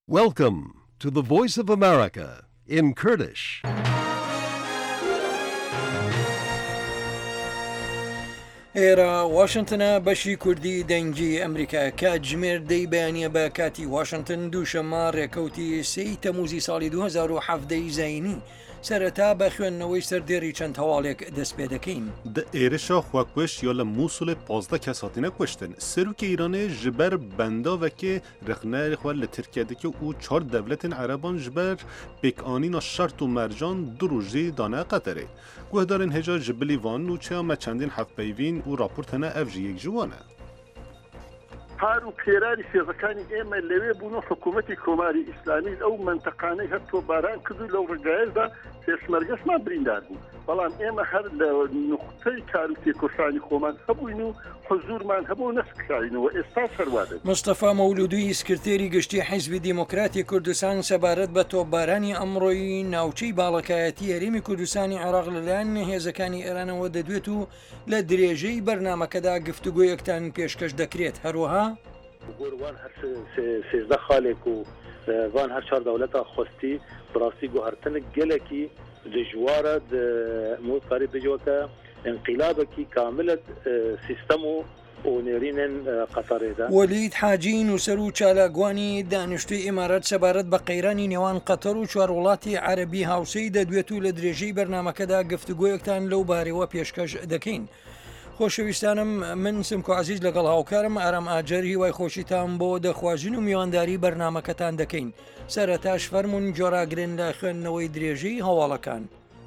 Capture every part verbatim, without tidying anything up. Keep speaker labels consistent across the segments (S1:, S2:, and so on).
S1: Welcome to the Voice of America in Kurdish.
S2: ئێرە واشنگتنە بەشی کوردی دەنگی ئەمریکا کاتژمێر دەی بەیانیە بە کاتی واشنگتن دووشەممە ڕێکەوتی سێی تەموزی ساڵی دوو هەزار و هەڤدەی زاینی سەرەتا بە خوێندنەوەی سەردێڕی چەند هەواڵێک دەست پێ دەکەین.
S3: د êrişa xwekweş ya li Mosulê panzdeh kes hatine kuştin. Serokê Îranê ji ber bendavekê rexneyê xwe li Tirkiyedeki û çar devletên Ereban ji ber pêkanîna şert û mercan du rojî dane Qeterê. Guhdarên hêja ji bilî van û çaya me çendîn hevpeyvîn û raport hene ev ji yek ji wan e.
S4: هار و پێرانی سێزەکانی ئێمە لەوێ بوون و حکوومەتی کۆماری ئیسلامی ئەو منتەقانەی هەر تۆباران کردو لەو ڕگایەدا پێشمەرگەشمان بریندار بوو بەڵام ئێمە هەر لە نقطەی کار و تێکۆشانی خۆمان هەبووین و حزورمان هەبوو نەسکراینەوە ئێستا سەروادە.
S2: مستەفا مەولودوی سکرتێری گشتی حیزبی دیموکراتی کوردستان سەبارەت بە تۆپبارانی ئەمڕۆیی ناوچەی باڵەکایەتی هەرێمی کوردستانی عێراق لەلایەن هێزەکانی ئێرانەوە دەدوێت و لە درێژەی بەرنامەکەدا گفتوگۆیەکتان پێشکەش دەکرێت. هەروەها
S5: وان هەر سێزدە خاڵێک و وان هەر چار دەوڵەتا خۆستی بڕاستی گوهرتنە گەلێکی دژوارە موقاری بجوەکە انقلابێکی کاملت سیستەم و ئۆنێرینن قەتەرێدا.
S2: وەلید حاجی نووسەر و چالاگوانی دانیشتوی ئیمارەت سەبارەت بە قەیرانی نێوان قەتەر و چوار وڵاتی عەرەبی هاوسەی دەدوێت و لە درێژەی بەرنامەکەدا گفتوگۆیەکتان لەو بارەوە پێشکەش دەکەین. خۆشەویستانم من سمکۆ عزیز لەگەڵ هاوکارم ئارام ئاجەر هیوای خۆشیتان بۆ دەخوازین و میوانداری بەرنامەکەتان دەکەین. سەرەتاش فەرمون جۆراگرن لە خوێندنەوەی درێژەی هەواڵەکان.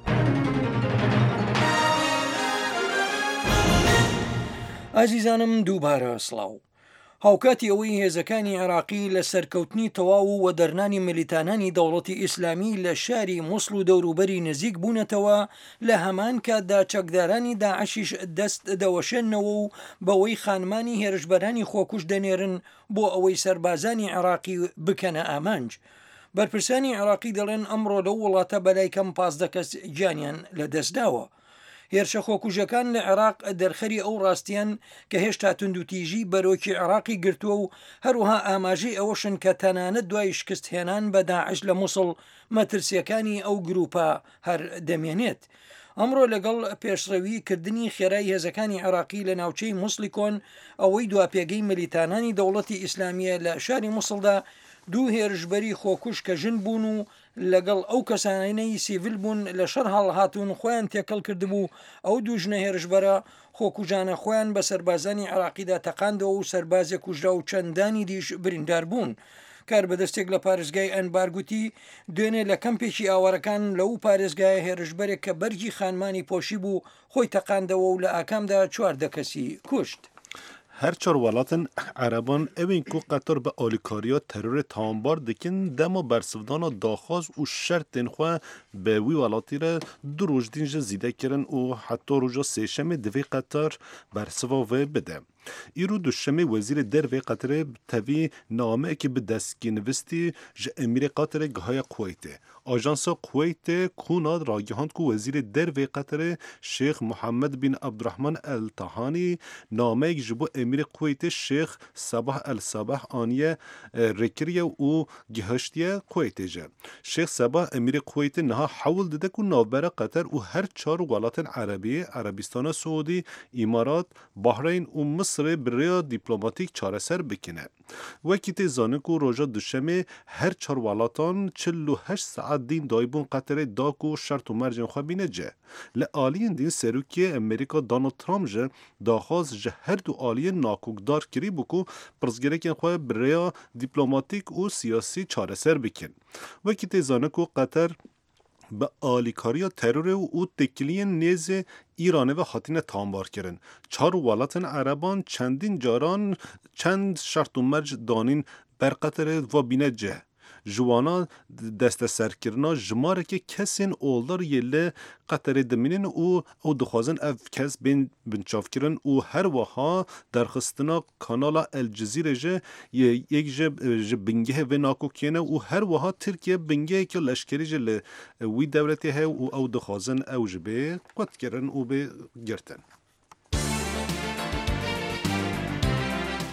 S2: ئازیزانم دووبارە سڵاو. هاوکاتی ئەوەی هێزەکانی عێراقی لە سەرکەوتنی تەواو و وەدەرنانی ملیتانانی دەوڵەتی ئیسلامی لە شاری موسڵ و دەوروبەری نزیک بوونەتەوە لە هەمان کاتدا چەکدارانی داعشیش دەست دەوەشێنەوە و بەوەی خانمانی هێرشبەرانی خۆکوش دەنێرن بۆ ئەوەی سەربازانی عێراقی بکەنە ئامانج. بەرپرسانی عێراقی دەڵێن ئەمڕۆ لەو وڵاتە بەلای کەم پازدە کەس گیانیان لەدەستداوە. هێرشە خۆکوژەکان لە عێراق دەرخەری ئەو ڕاستیان کە هێشتا توندوتیژی بەرۆکی عێراقی گرتووە و هەروها ئاماژەی ئەوەشن کە تەنانەت دوای شکست هێنان بە داعش لە مووسڵ مەترسیەکانی ئەو گروپە هەر دەمێنێت. ئەمڕۆ لەگەڵ پێشڕەوی کردنی خێرای هێزەکانی عێراقی لە ناوچەی مووسڵی کۆن ئەوەی دواپێگەی ملیتانانی دەوڵەتی ئیسلامیە لە شاری مووسڵدا دوو هێرشبەری خۆکوش کە ژن بوون و لەگەڵ ئەو کەسانەی سیڤیل بوون لە شەر هەڵهاتوون خۆیان تێکەڵ کردبوو ئەو دوو ژنە هێرشبەرە خۆکوژانە خۆیان بە سەربازانی عێراقیدا تەقاندەوە و سەربازێک کوژرا و چەندانی دیش بریندار بوون. کار بەدەستێک لە پارێزگای ئەنبارگوتی دوێنێ لە کەمپێکی ئاوارەکان لەو پارێزگای هێرشبەرێک کە بەرگی خانمانی پۆشی بوو خۆی تەقاندەوە و لە ئاکامدا چواردە کەسی کوشت.
S3: Her çar welatên Ereban evên ku Qetar bi alîkariya terorê tambar dikin dema bersivdana daxwaz û şertên xwe bi wî welatî re du roj din ji zîde kirin û heta roja sêşemê divê Qetar bersiva vê bide. Îro duşemê wezîrê dervê Qeterê tevî nameyekê bi destgînivistî ji Emirê Qeterê gihaya Kuweytê. Ajansa Kuweytê kuna ragihand ku wezîrê dervê Qeterê Şêx Muhammed bin Abdurrahman El Tahanî nameyek ji bo Emirê Kuweytê Şêx Sabah El Sabah aniye rêkiriye û gihaştiye Kuweytê je. Şêx Sabah Emirê Kuweytê niha hewl dide ku navbera Qeter û her çar welatên Erebiyê Erebistana Suudî, İmarat, Bahreyn û Misrê bi rêya dîplomatîk çareser bikine. Wekî tê zanin ku roja duşemê her çar welatan çil û heşt saet dîn daybûn Qeterê da ku şert û mercên xwe bîne ce. Li aliyên dîn Serokê Amerîka Donald Trump ji daxwaz ji her du aliyên nakokdar kirî bû ku pirsgirêkên xwe bi rêya dîplomatîk û siyasî çareser bikin. Wekî tê zanin ku Qeter bi alîkariya terorê û têkiliyên nêzê İranê ve hatine tambar kirin. Çar welatên Ereban çendîn caran çend şert û merc danîn ber Qeterê ve bîne cih. Ji wana desteserkirina jimarekê kesên oldar yê li Qeterê dimînin û ew dixwazin ev kes bên binçavkirin û her wiha derxistina kanala El Cezîrê ji yek ji bingehê vê nakokiyê ne û her wiha Tirkiye bingehekî leşkerî ji li wî dewletê heye û ew dixwazin ew ji bê qetkirin û bê girtin.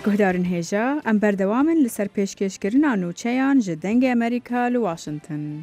S6: گهدارن هێژا ئەم بەردەوامن لەسەر پێشکەشکردنا نوچەیان ji dengê ئەمریکا li Washington.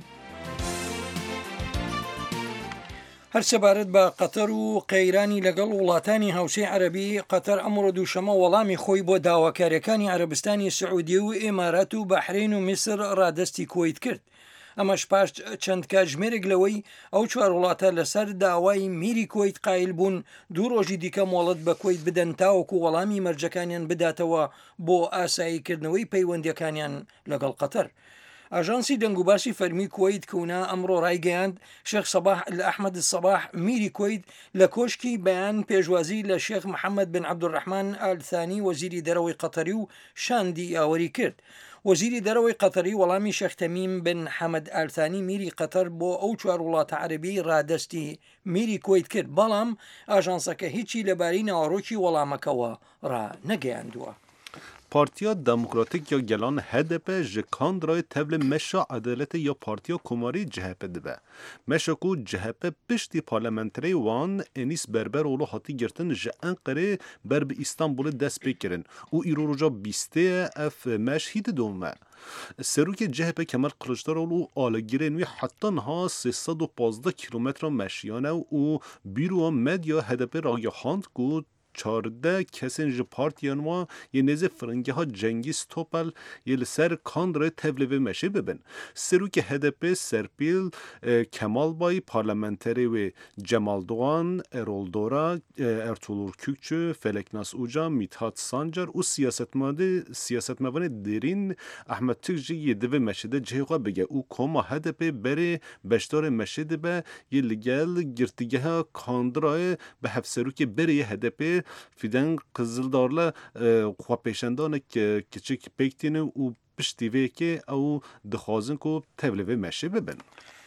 S2: هەرسەبارەت بە قەتەر و قەیرانی لەگەڵ وڵاتانی هاوسەی عەرەبی قەتەر ئەمڕۆ دووشەمە وەڵامی خۆی بۆ داواکاریەکانی عەرەبستانی سعودی و ئێمارات و بەحرین و میسر ڕادەستی کۆیت کرد. ئەمەش پاش چەند کاتژمێرێک لەوەی ئەو چوار وڵاتە لەسەر داوای میری کۆیت قایل بوون دوو ڕۆژی دیکە مۆڵەت بە کۆیت بدەن تاوەکو وەڵامی مەرجەکانیان بداتەوە بۆ ئاساییکردنەوەی پەیوەندیەکانیان لەگەڵ قەتەر. ئاژانسی دەنگوباسی فەرمی کۆیت کەونا ئەمڕۆ ڕایگەیاند شێخ سەباح لە ئەحمەد سەباح میری کۆیت لە کۆشکی بەیان پێشوازی لە شێخ محەممەد بن عەبدوڕەحمان ئالثانی وەزیری دەرەوەی قەتەری و شاندی یاوەری کرد. وەزیری دەرەوەی قەتەری وەڵامی شێخ تەمیم بن حەمەد ئالثانی میری قەتەر بۆ ئەو چوار وڵاتە عەرەبی ڕادەستی میری کۆیت کرد، بەڵام ئاژانسەکە هیچی لەبارەی ناوەڕۆکی وەڵامەکەوە ڕا نەگەیاندووە.
S3: پارتیا دموکراتیک یا گلان هدپ جکاندرای تبل مشا عدالت یا پارتیا کماری جهپ دبه مشا کو جهپ پشتی پارلمنتری وان انیس بربر اولو حتی گرتن جه انقره بر به استانبول دست بکرن او ایرو رجا بیسته اف مش هید دومه سروک جهپ کمر قلشتر اولو آلگیرن وی حتی نها سیصد و پانزده کیلومتر مشیانه او بیرو مدیا هدپ راگی هاند کو چارده کسین جه پارتیان و یه نزه فرنگی ها جنگی ستوپل یه لسر کاندره تبلیو مشه ببن. سرو که هدپ سرپیل کمال بای پارلمنتری و جمال دوان، ارول دورا، ارتولور کوکچو، فلکناس اوجا، میتهات سانجر و سیاست ماده سیاست موان دیرین احمد تکجی یه دوه مشه ده جه خواه بگه او کما هدپ بره بشتار مشه ده به یه لگل گرتگه ها کاندره به هف سرو که بره یه هدپ فیدن قزلدارلا خوا پیشندانه که کچک پیکتینه و پشتیوه که او دخوازن که تبلیوه مشه ببن.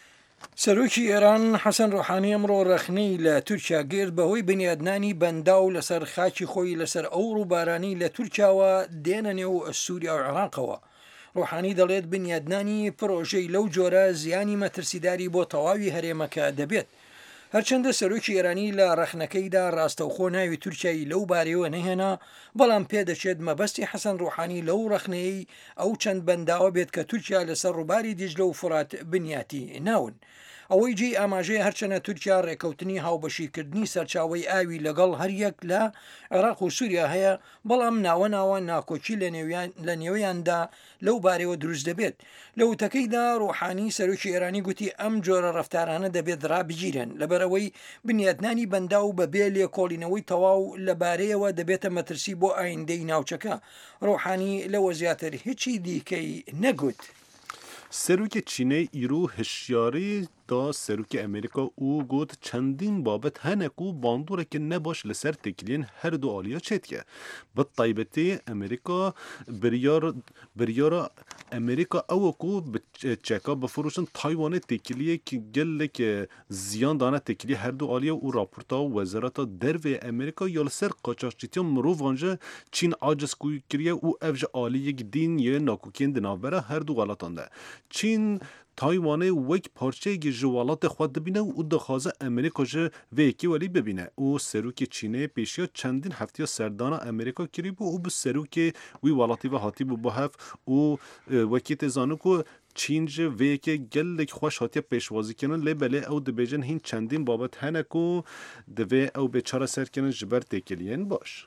S2: سەرۆکی ئێران حەسەن ڕۆحانی ئەمڕۆ ڕەخنەی لە تورکیا گرت بەهۆی بنیادنانی بەنداو لەسەر خاکی خۆی لەسەر ئەو ڕووبارانی لە تورکیاوە دێنە نێو سووریا و عێراقەوە. ڕۆحانی دەڵێت بنیادنانی پرۆژەی لەو جۆرە زیانی مەترسیداری بۆ تەواوی هەرێمەکە دەبێت. هەرچەندە سەرۆکی ئێرانی لە ڕەخنەکەیدا ڕاستەوخۆ ناوی تورکیای لەو بارەوە نەهێنا، بەڵام پێدەچێت مەبەستی حەسەن ڕۆحانی لەو ڕەخنەیەی ئەو چەند بەنداوە بێت کە تورکیا لەسەر ڕووباری دیجلە و فورات بنیاتی ناون. ئەوەی جێی ئاماژەیە هەرچەنە تورکیا ڕێکەوتنی هاوبەشیکردنی سەرچاوی ئاوی لەگەڵ هەریەک لە عێراق و سووریا هەیە، بەڵام ناوە ناوە ناکۆکی لە نێوەیاندا لەو بارەوە دروست دەبێت. لە وتەکەیدا ڕۆحانی سەرۆکی ئێرانی گوتی ئەم جۆرە ڕەفتارانە دەبێت ڕابگیرن لەبەرەوەی بنیادنانی بەندا و بەبێ لێکۆڵینەوەی تەواو لەبارەیەوە دەبێتە مەترسی بۆ ئایندەی ناوچەکە. ڕۆحانی لەوە زیاتر هیچی دیکەی نەگوت.
S3: سروک چینه ایرو هشیاری دا سروک امریکا او گوت چندین بابت هنکو باندوره که نباش لسر تکلین هر دو آلیا چید که بد طایبتی امریکا بریار بریار امریکا او کو چکا بفروشن تایوان تکلیه که گله که زیان دانه تکلی هر دو آلیا او راپورتا و وزارت درو امریکا یا لسر قاچاقچیتی مرو وانجه چین عاجز کوی کریه او افج آلی یک دین یا ناکوکین دنابره هر دو غلطان ده. چین تایوانه وک پارچه گی جوالات خود ببینه و دخوازه امریکا جه ویکی ولی ببینه او سروک چینه پیشیا چندین هفته سردان امریکا کری بو او به سروک وی والاتی و هاتی بو بحف او وکی تزانو که چین جه ویکی گلک خوش هاتی پیشوازی کنن لبله او دبیجن هین چندین بابت هنکو دوی او بیچاره سر کنن جبر تکلین باش.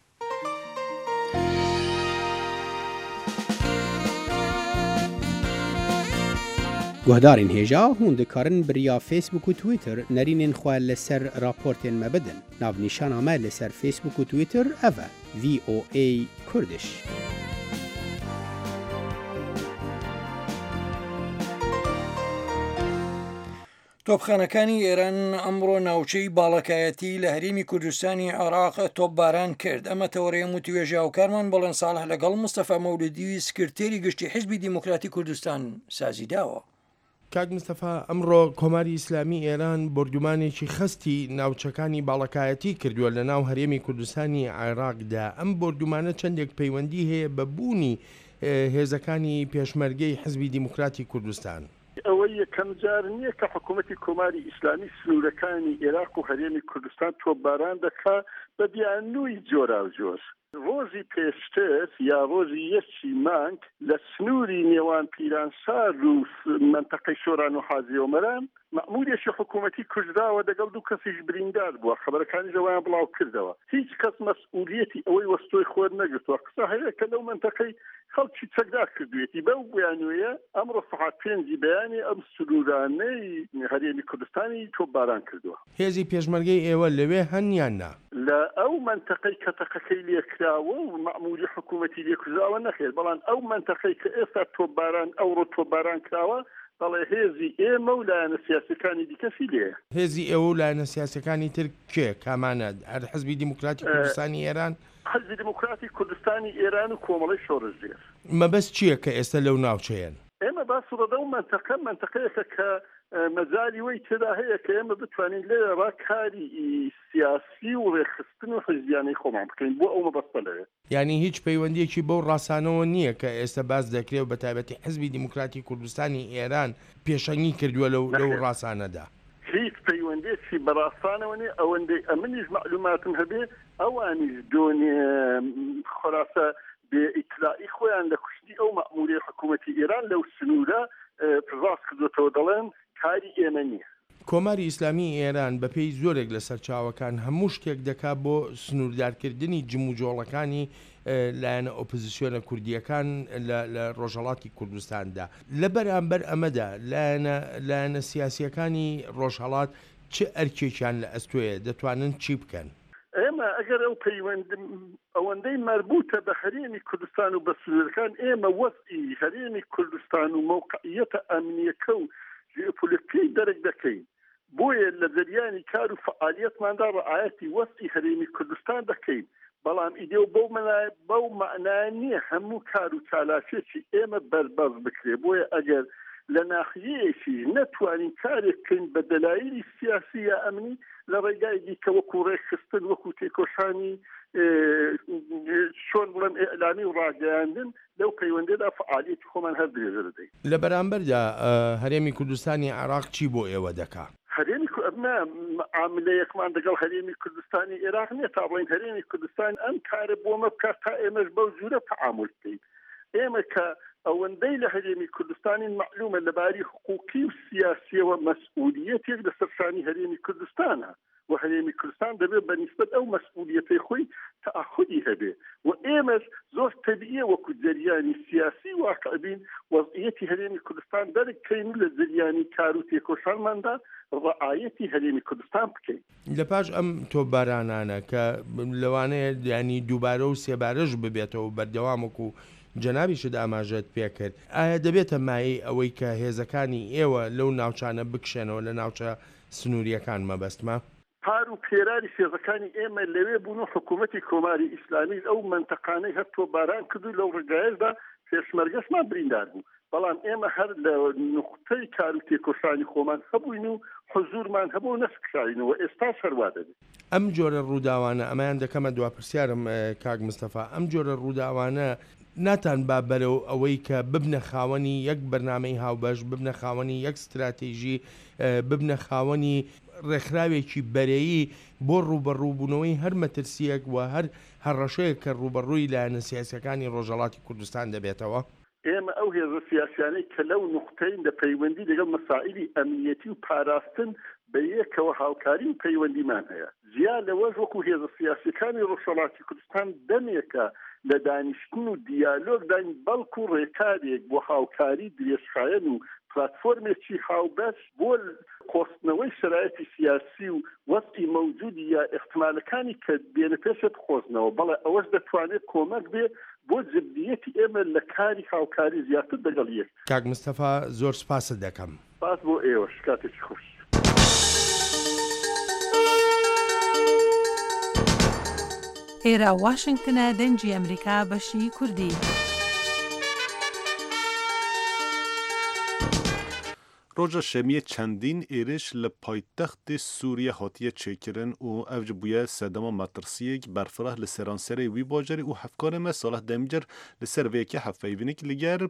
S7: گهدارین هیجا هون دکارن بریا فیسبوک و تویتر نرینین خواه لسر راپورتین مبدن ناو نیشان آمه لسر فیسبوک و تویتر اوه وی او ای کردش.
S2: تۆپخانەکانی ئێران ئەمڕۆ ناوچەی باڵەکایەتی لە هەرێمی کوردستانی عێراق تۆپباران کرد. ئەمە تەوەڕێم و توێژە و کارمان بەڵێن ساڵح لەگەڵ مستەفا مەولودی سکرتێری گشتی حیزبی دیموکراتی کوردستان سازی داوە.
S8: کاک مستەفا ئەمڕۆ کۆماری ئیسلامی ئێران بردومانێکی خستی ناوچەکانی باڵەکایەتی کردووە لە ناو هەرێمی کوردستانی عێراقدا. ئەم بردومانە چەندێک پەیوەندی هەیە بە بوونی هێزەکانی پێشمەرگەی حیزبی دیموکراتی کوردستان.
S4: ئەوەی یەکەم جار نییە کە حکوومەتی کۆماری ئیسلامی سنوورەکانی عێراق و هەرێمی کوردستان تۆپباران دەکات بە بیانووی جۆرا و جۆر. ڕۆژی پێشتر یا ڕۆژی یەکی مانگ لە سنووری نێوان پیرانشار و منتەقەی شۆران و حاجی ئۆمەران مەئموریەکی حکوومەتی کوژراوە دەگەڵ دوو کەسیش بریندار بووە خەبەرەکانی ژەوایان بڵاو کردەوە هیچ کەس مەسئولیەتی ئەوەی وەستۆی خۆر نەگرتووە قسە هەیە کە لەو منتەقەی خەڵکی چەکدار کردوێتی بەو بویانوەیە ئەمڕۆ سەعات پێنجی بەیانی ئەم سنوورانەی هەرێمی کوردستانی تۆپباران کردووە
S8: هێزی پێشمەرگەی ئێوە لەوێ هەنیان نا
S4: لە ئەو منتەقەی کە تەقەکەی لێکراوە و مەئموری حکوومەتی لێکراوە نەخێر بەڵام ئەو منتەقەی کە ئێستا تۆپباران ئەوڕۆ تۆپباران کراوە بەڵێ هێزی ئێمە و لایەنە سیاسەکانی دیکەسی لێ
S8: هێزی ئێوە و لایەنە سیاسەکانی تر کێ کامانە هەر حزبی دیموکراتی کوردستانی ئێران
S4: حزبی دیموکراتی کوردستانی ئێران و کۆمەڵی شۆڕژێر
S8: مەبەست چییە کە ئێستا لەو ناوچەیەن
S4: ئێمە باس ڕەدە و منتەقە منتەقەیەکە کە مەجای وەی تێدا هەیە کە ئێمە بتوانین لێرە کاری سیاسی و ڕێخستن و حزبیانەی خۆمان بکەین بۆ ئەو مەبەستە لەوێ
S8: یعنی هیچ پەیوەندیەکی بەو ڕاستانەوە نییە کە ئێستا باس دەکرێت و بەتایبەتی حزبی دیموکراتی کوردستانی ئێران پێشەنگی کردووە لەو لەو ڕاستانەدا
S4: هیچ پەیوەندێکی بەڕاستانەوە نیە ئەوەندەی ئەمنیش معلوماتم هەبێ ئەوانیش دۆنێ خۆراسە بێ ئیتلائی خۆیان لە کوشتی ئەو مەئموری حکوومەتی ئێران لەو سنوورە ڕاست کردوتەوە دەڵێن کاری ئێمە نییە
S8: کۆماری ئیسلامی ئێران بەپێی زۆرێک لە سەرچاوەکان هەموو شتێک دەکات بۆ سنووردارکردنی جموجۆڵەکانی لایەنە ئۆپۆزیسیۆنە کوردیەکان لە ڕۆژهەڵاتی کوردستاندا لە بەرامبەر ئەمەدا لایەنە سیاسیەکانی ڕۆژهەڵات چه ئەرکێکیان لە ئەستۆیە دەتوانن چی بکەن
S4: ئێمە ئەگەر ئەو پەیوەند ئەوەندەی مربوطە بە هەرێمی کوردستان و بە سنوورەکان ئێمە وەزئی هەرێمی کوردستان و موقعیەتە ئەمنیەکە و ژئۆپۆلیتیکەی دەرک دەکەین بۆیە لە جەریانی کار و فعالیەتماندا ڕعایەتی وەزئی هەرێمی کوردستان دەکەین بەڵام ئیدێ بەو بەو معنای نییە هەموو کار و چالاکێکی ئێمە بەربەز بکرێ بۆیە ئەگەر لە ناحیەیەکی نەتوانین کارێک بکەین بە دەلایلی سیاسی یا ئەمنی لە ڕێگای دیکە وەکو ڕێکخستن وەکو تێکۆشانی چۆن بڵێم ئێعلامی و ڕاگەیاندن لەو پەیوەندێدا فعالیەتی خۆمان هەر درێژە دەدەین
S8: لە بەرامبەردا هەرێمی کوردستانی عێراق چی بۆ ئێوە دەکات
S4: هەرێمی معاملەیەکمان دەگەڵ هەرێمی کوردستانی عێراق نییە تا بڵین هەرێمی کوردستان ئەم کارە بۆمە بکات تا ئێمەش بەو جوورە تەعامل بکەین ئێمە کە ئەوەندەی لە هەرێمی کوردستانی معلومە لەباری حقوقی و سیاسیەوە مەسئولیەتێک لە سەرشانی هەرێمی کوردستانە و هەرێمی کوردستان دەبێت بەنسبەت ئەو مەسئولیەتەی خۆی تەعهودی هەبێ و ئێمەش زۆر تەبیعیە وەکو جەریانی سیاسی واقعبین وەضعیەتی هەرێمی کوردستان دەرکەین و لە جەریانی کار و تێکۆشانماندا ڕعایەتی هەرێمی کوردستان بکەین
S8: لە پاش ئەم تۆپبارانانە کە لەوانەیە ینی دووبارە و سێبارەش ببێتەوە بەردەوامک و جەنابیشت ئاماژەت پێکرد ئایا دەبێتە مای ئەوەی کە هێزەکانی ئێوە لەو ناوچانە بکشێنەوە لە ناوچە سنووریەکان مەبەستمە
S4: پار و پێراری سێزەکانی ئێمە لەوێ بوون و حکوومەتی کۆماری ئیسلامی ئەو منتەقانەی هەر تۆپباران کردو لەو ڕێگایەشدا پێشمەرگەشمان بریندار بوو بەڵام ئێمە هەر لە نقطەی کار و تێکۆشانی خۆمان هەبووین و حزورمان هەبوو نەسکراینەوە ئێستا سەروا دەبێت
S8: ئەم جۆرە ڕووداوانە ئەمایان دەکەمە دواپرسیارم کاک مستەفا ئەم جۆرە ڕووداوانە ناتان با بەرەو ئەوەی کە ببنە خاوەنی یەک بەرنامەی هاوبەش ببنە خاوەنی یەک استراتێژی ببنە خاوەنی ڕێکخراوێکی بەرەیی بۆ ڕوبەڕووبوونەوەی هەر مەترسیەک و هەر هەڕەشەیە کە ڕوبەڕووی لایەنە سیاسیەکانی ڕۆژهەڵاتی کوردستان دەبێتەوە
S4: ئێمە ئەو هێزە سیاسیانەی کە لەو نقطەین لە پەیوەندی لەگەڵ مەسائلی ئەمنیەتی و پاراستن بە یەکەوە هاوکاری و پەیوەندیمان هەیە زیاد لەوەش وەکو هێزە سیاسیەکانی ڕۆژهەڵاتی کوردستان دەمێکە لە دانیشتن و دیالۆگدان بەڵکو و ڕێکارێک بۆ هاوکاری درێژخایەن و پلاتفۆرمێکی هاوبەش بۆ قۆستنەوەی شرایەتی سیاسی و وەستی مەوجودی یا احتمالەکانی کە بێنە پێشت خۆزنەوە بەڵێ ئەوەش دەتوانێت کۆمەک بێ بۆ جددیەتی ئێمە لە کاری هاوکاری زیاتر دەگەڵ یەک
S8: کاک مستەفا زۆر سپاست دەکەم
S4: سپاس بۆ ئێوەش کاتێکی خۆش
S9: ئێرە واشنگتنە دەنجی ئەمریکا بەشی کوردی
S3: ڕۆژە شەمیە چەندین ئێرش لە پایتەختی سووریا هاتیە چێکردن و ئەو بووە سەدەما مەترسیەک بەرفراه لە سەرانسەری وی باجەری و هەفکارێمە ساڵح دەمیجەر لەسەر vêyekê hevpeyvînîk li ger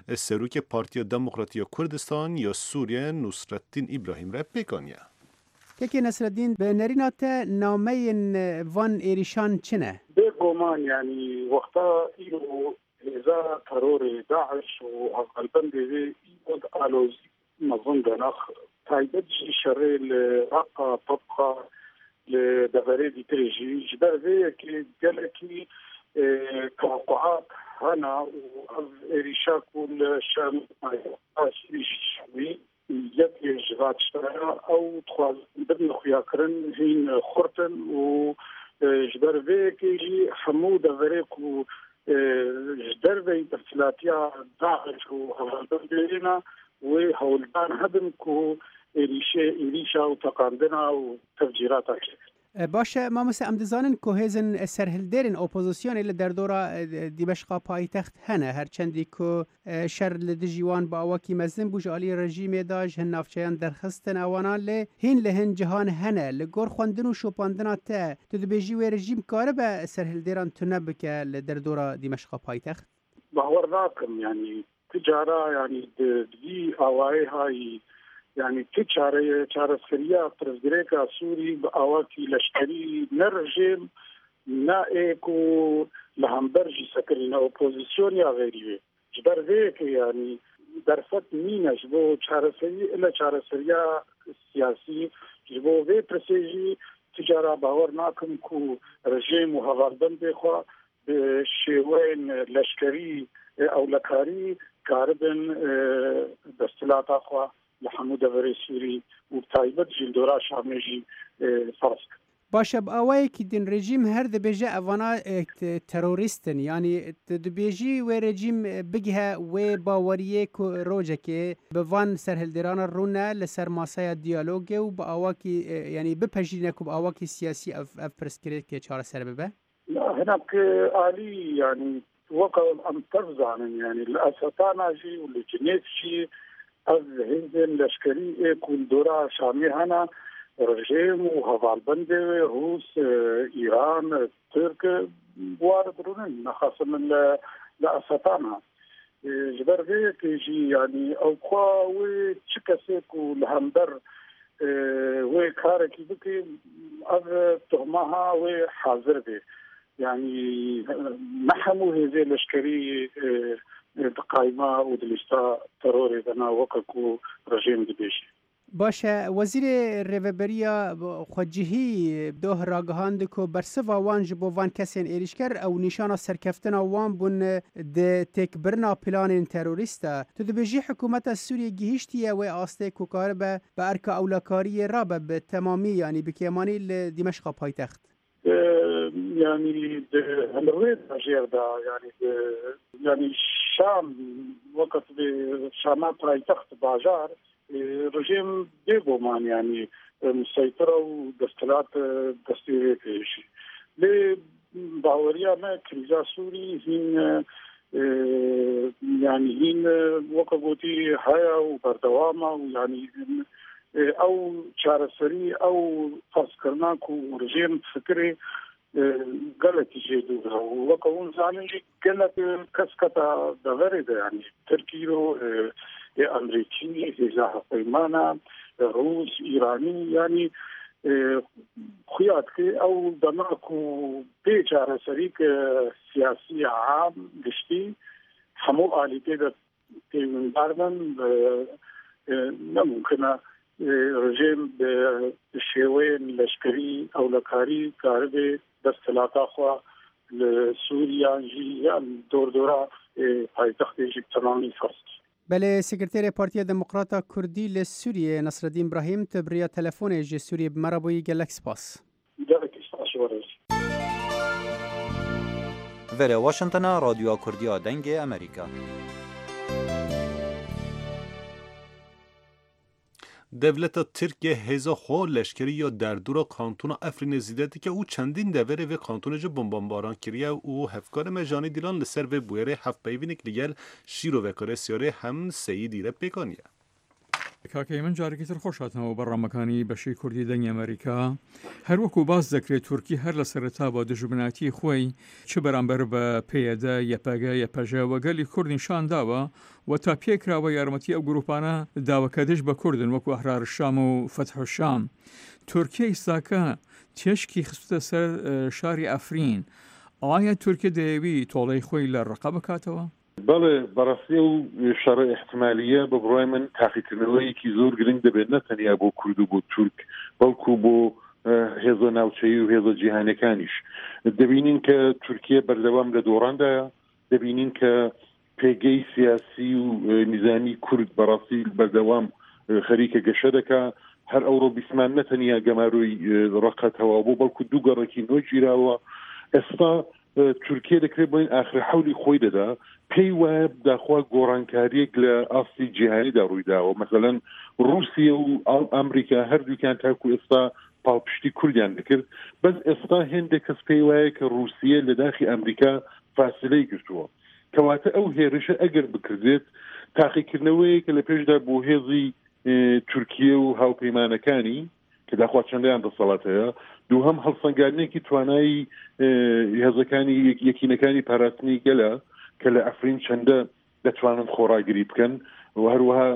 S3: Serokê Partiya Demokratî ya Kurdistan ya Sûriye Nusrettin İbrahim re pêkaniye.
S7: که نصرالدین به نرینات نامه وان ایریشان چنه؟
S10: به گمان یعنی وقتا اینو هزا ترور داعش و افغالبند به ایود آلوزی مظن دنخ تایبت جی شره لرقا طبقا لدفره دی تريجي جبر ذي كي قال كي توقعات هنا وإريشاك والشام شوي يدي جغات اشترا أو تخواز بدن خياكرن هين خورتن وجبر ذي كي جي حمود دفريك و جدر ذي تفصيلاتيا داعش وهالبندرينا وهولدان هدمكو ایریشه ایریشا و تقاندنا و تفجیرات اکشن
S7: باشه ما مثل امدزانن که هزن سرهلدرین اپوزیسیون ایل در دورا دیمشق پایتخت هنه هرچندی که شر لدجیوان با اواکی مزن بوش آلی رژیم داج هن نافچیان درخستن اوانان لی هین لهن جهان هنه لگور خواندن و شوپاندنا تا تو دبیجی و رژیم کاره به سرهلدران تنب که در دورا دیمشق پایتخت
S10: باور ناکم یعنی تجاره یعنی دی آوائه های يعني تشارة تشارة سرية ترزقريكا سوري بأواكي لشكري نرجم نائكو لهمبرجي سكرين أوبوزيسيون يا غيري جبر ذيك يعني درفت مينا جبو تشارة سرية إلا تشارة سرية سياسي جبو ذي برسيجي تجارة باور ناكم كو رجيم وهغالبن بيخوا بشيوين لشكري أو لكاري كاربن دستلات أخوا لحمود دفره سوری و تایبت جلدورا شامجی فرس
S7: باشه باوی که دین رژیم هر دبیجه اوانا تروریستن یعنی دبیجی و رژیم بگه و باوریه که روجه که به وان سرهلدران رونه لسر ماسای دیالوگ و با آواکی یعنی بپجینه که با آواکی سیاسی اف, اف پرسکرید که چهار سر ببه؟
S10: لا هناك آلی يعني وقع ام تفزعن يعني الاسطانا جي والجنيت جي از هندن لشکری ایکول دورا شامی هنا رژیم و هوالبند روس ایران ترک وارد رونن نخاص من لأسطانا جبر ذيك يجي يعني او قوا و تشكسك لهمبر و كارك بكي از تهمها و حاضر به يعني نحمو هذه لشكري قائمه و دلستا ترور دنا وككو رژیم دبیش
S7: باشه وزیر ریوبریا خوجهی دوه راگهاند کو برسوا وان جبو وان کسین ایریشکر او نشان سرکفتن وان بون د تکبرنا پلان تروریستا تو دبیجی حکومت سوریه گهشتیه و آسته کو کار به ارکا اولکاری را به تمامی یعنی بکیمانی لدمشق پایتخت
S10: يعني هالرويد غير دا يعني يعني الشام وقت بشامات راي تخت باجار رجيم بيبومان يعني مسيطرة ودستلات دستيرية فيشي لي باوريا ما كريزا سوري هين يعني هين وقت قوتي حياة وبردوامة ويعني او چارەسەری او فرض کرنا کو رژیم فکری غلطی جدو و وکون زانی غلط کس کتا دغری ده یعنی ترکی رو امریکی هزا پیمانا روس ایرانی یعنی خیات که او دماغو به چارەسەری که سیاسی عام گشتی همو آلیته ده پیماندارن نممکنه رژیم به شیوین لشکری او لکاری کاربه دستلات اخوا لسوریا جی دور دورا پایتخت جی تمامی فرست
S7: بله سکرتر پارتی دموکراتا کردی لسوریه نصرالدین ابراهیم تبریا تلفون جی سوریه بمرابوی گلکس پاس
S10: گلکس پاس ورز
S11: وره واشنطن رادیو کردیا دنگ امریکا
S3: دولت ترکیه هزا خو لشکری یا در دورا کانتون افرین زیدتی که او چندین دوره و کانتون جو بمباران کریه او هفکار مجانی دیلان لسر و بویره هفت پیوینک لیگل شیرو و کاره سیاره هم سیدی را پیکانیه.
S12: کاکەی من جارێکی تر خۆش هاتنەوە بەڕامەکانی بەشی کوردی دەنگی ئەمریکا هەروەکو باز دەکرێت تورکی هەر لە سەرەتا بۆ دژمناتی خۆی چ بەرامبەر بە پێیەدە یەپەگە یەپەژە وەگەلی کورد نیشان داوە و تا پێکراوە یارمەتی ئەو گروپانە داوەکە دژ بە کوردن وەکو ئەحرار الشام و فتح الشام. تورکیە ئیساکە تێشکی خستە سەر شاری ئەفرین. ئایا تورکیە دەیەوی تۆڵەی خۆی لە ڕقە بکاتەوە؟
S13: بەڵێ بەڕاستی و شەڕە احتمالیە بە بڕای من تاقیکردنەوەیەکی زۆر گرنگ دەبێت نەتەنیا بۆ کورد و بۆ تورک بەڵکو بۆ هێزە ناوچەیی و هێزە جیهانەکانیش. دەبینین کە تورکیە بەردەوام لە دۆڕاندایە، دەبینین کە پێگەی سیاسی و نیزانی کورد بەڕاستی بەردەوام خەریکە گەشە دەکا. هەر ئەوڕۆ بیسمان نەتەنیا گەماروی ڕقەتەوە بۆ بەڵکو دوو گەڕێکی نۆ گیراوە. ئێستا تورکیە دەکرێت بۆین ئاخر حولی خۆی دەدا پێی وایە داخوا گۆڕانکاریەک لە ئاستی جیهانیدا ڕوویداوە. مەسەڵەن رووسیا و ئەمریکا هەردووکیان تاکو ئێستا پاڵپشتی کوردیان دەکرد، بەس ئێستا هێندێک کەس پێی وایە کە رووسیا لە داخی ئەمریکا فاسلەی گرتووە، کەواتە ئەو هێرشە ئەگەر بکردێت تاقیکردنەوەیە کە لە پێشدا بۆ هێزی تورکیە و هاوپەیمانەکانی کە داخوا چەندیان دەسەڵات هەیە، دووهەم هەڵسەنگاندنێکی توانایی هێزەکانی یەکینەکانی پاراستنی گەلە کە لە ئەفرین چەندە دەتوانن خۆڕاگیری بکەن و هەروەها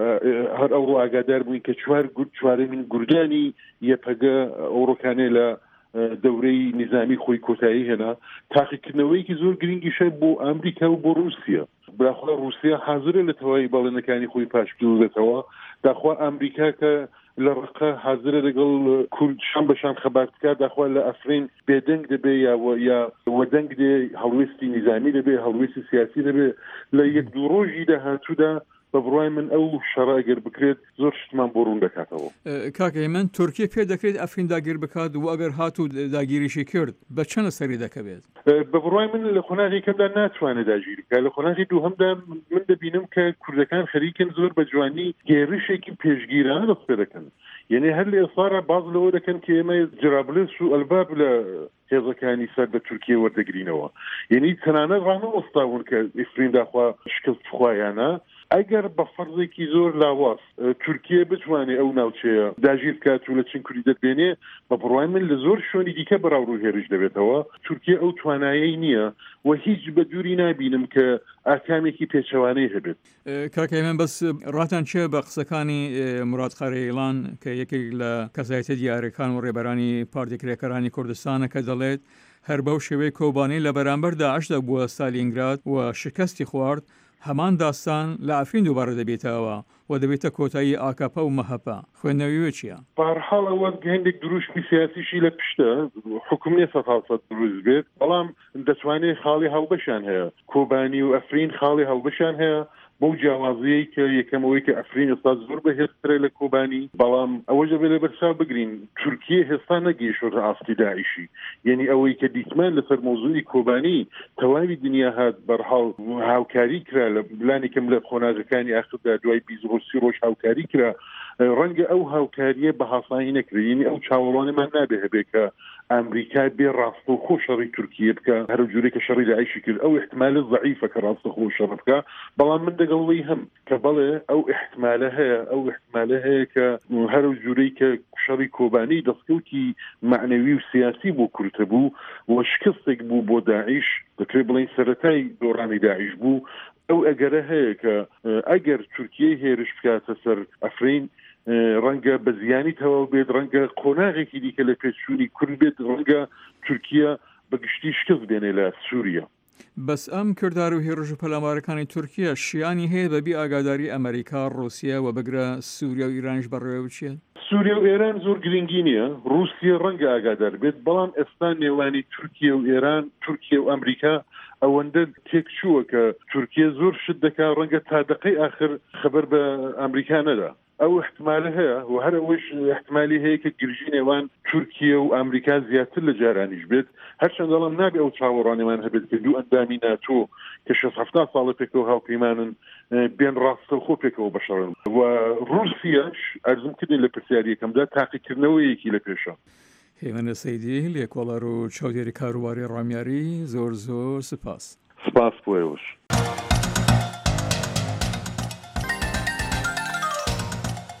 S13: هەر ئەوڕۆ ئاگادار بووین کە چوار چوارەمین گوردانی یەپەگە ئەوڕۆکانێ لە دەورەی نظامی خۆی کۆتایی هێنا. تاقیکردنەوەیەکی زۆر گرنگیشە بۆ ئەمریکا و بۆ رووسیا. بەخوا رووسیا حازرە لە تەواوی بەڵێنەکانی خۆی پاشکردێتەوە، داخوا ئەمریکا کە لە ڕقە حازرە لەگەڵ کورد شان بەشان خەبات بکات، داخوا لە ئەفرین بێدەنگ دەبێ یا یا وەدەنگ دێ هەڵوێستی نظامی دەبێ هەڵوێستی سیاسی دەبێ. لە یەک دوو ڕۆژی داهاتوودا بە بڕای من ئەو شەڕاگەر بکرێت زۆر شتمان بۆ ڕوون دەکاتەوە.
S12: کاکەی من تورکیە پێ دەکرێت ئەفرین داگیر بکات و ئەگەر هات و داگیریشی کرد بە چەند سەری دەکەوێت؟
S13: بە بڕای من لە خۆناغیەکەمدا ناتوانێت داگیری بکات. لە خۆناغی دووهەمدا من دەبینم کە کوردەکان خەریکن زۆر بە جوانی گێڕشێکی پێشگیرانە دەست پێ دەکەن. یعنی هەر لە ئێسارە باز لەوە دەکەن کە ئێمە جرابلس و ئەلباب لە هێزەکانی سەر بە تورکیە وەردەگرینەوە. یعنی تەنانەت ڕانەوەستاون کە ئیفرین داخوا شکست خوایانە. ئەگەر بە فەرزێکی زۆر لاواز تورکیە بتوانێت ئەو ناوچەیە داگیر بکات و لە چین کوردی دەبێنێ، بە بڕای من لە زۆر شوێنی دیکە بەراورد هێرش دەبێتەوە. تورکیە ئەو توانایی نییە و هیچ بە دووری نابینم کە ئاکامێکی پێچەوانەی هەبێت.
S12: کاکەی من بەس ڕاتان چێ بە قسەکانی مراد قەرەیڵان کە یەکێک لە کەسایەتە دیارەکان و ڕێبەرانی پاردێکرێکەکانی کوردستانە کە دەڵێت هەر بەو شێوەی کۆبانەی لە بەرامبەر داعشدا بووە ستالینگراد و شکستی خوارد، هەمان داستان لە ئەفرین دووبارە دەبێتەوە و دەبێتە کۆتایی ئاکاپە و مەهەپە. خوێندنەوەی چییە؟
S13: بەهەرحاڵ ئەوە هەندێک دروشتی سیاسیشی لە پشتە حکوم نیە سەد سەد دروست بێت، بەڵام دەتوانێت خاڵی هەڵبەشیان هەیە. کۆبانی و ئەفرین خاڵی هەڵبەشیان هەیە بۆ جیاوازیەی کە یەکەمەوەی کە ئەفرین ئێستا زۆر بەهێزترە لە کۆبانی، بەڵام ئەوەش دەبێت لە بەرچاو بگرین تورکیە هێستا نەگەیشتە ئاستی داعیشی. یعنی ئەوەی کە دیتمان لەسەر مۆزوعی کۆبانی تەواوی دنیا هات بەرحاڵ هاوکاری کرا لە بلانێکم لە خۆناغەکانی ئاخردا دوای بیست ڕۆژ ڕۆژ هاوکاری کرا. ڕەنگە ئەو هاوکاریە بە هاسایی نەکرێت. یعنی ئەو چاوەڕوانەمان نابێ هەبێ کە ئەمریکا بێ ڕاستەوخۆ شەڕی تورکیە بکە هەر جوورێک کە شەڕی داعیشی کرد. ئەو احتمالە ضعیفە کە ڕاستەخۆ شەڕ بکە، بەڵام من دەگەڵەوەی هەم کە بەڵێ ئەو احتمالە هەیە ئەو احتمالە هەیە کە هەر جوورەی کە شەڕی کۆبانی دەستکەوتی معنەوی و سیاسی بۆ کورتە بوو و شکستێک بوو بۆ داعیش، دەکرێت بڵێن سەرەتای دۆڕانی داعیش بوو. ئەو ئەگەرە هەیە کە ئەگەر تورکیە هێرش بکاتە سەر ئەفرین ڕەنگە بە زیانی تەواو بێت، ڕەنگە قۆناغێکی دیکە لە پێچوونی کورد بێت، ڕەنگە تورکیە بەگشتی شکست بێنێ لە سووریا.
S12: بەس ئەم کردار و هێرش و پەلامارەکانی تورکیە شیانی هەیە بەبی ئاگاداری ئەمریکا، ڕۆسیا و بەگرە سووریا و ئیرانش بەڕێوە بچێت؟
S13: سووریا و ئێران زۆر گرنگی نییە. رووسیا ڕەنگە ئاگادار بێت، بەڵام ئێستا نێوانی تورکیە و ئێران، تورکیە و ئەمریکا ئەوەندە تێکچووە کە تورکیە زۆر شت دەکات ڕەنگە تا دقەی آخر خەبەر بە ئەمریکا نەدا. ئەو احتمالە هەیە و هەر ئەوەش احتمالی هەیە کە گرژی نێوان تورکیە و ئەمریکا زیاتر لە جارانیش بێت. هەرچەند دەڵام نابێ ئەو چاوەڕانیمان هەبێت کە دوو ئەندامی ناتۆ کە شەست هەفتا ساڵە پێکەوە هاوپەیمانن بێن ڕاستەوخۆ پێکەوە بەشەڕن. و رووسیاش ئەرزم کردین لە پرسیاریەکەمدا تاقیکردنەوەیەکی لە پێشە.
S12: هێمنە سەیدی لێکۆڵەر و چاودێری کاروباری ڕامیاری، زۆر زۆر سپاس.
S13: سپاس بۆیەوەش.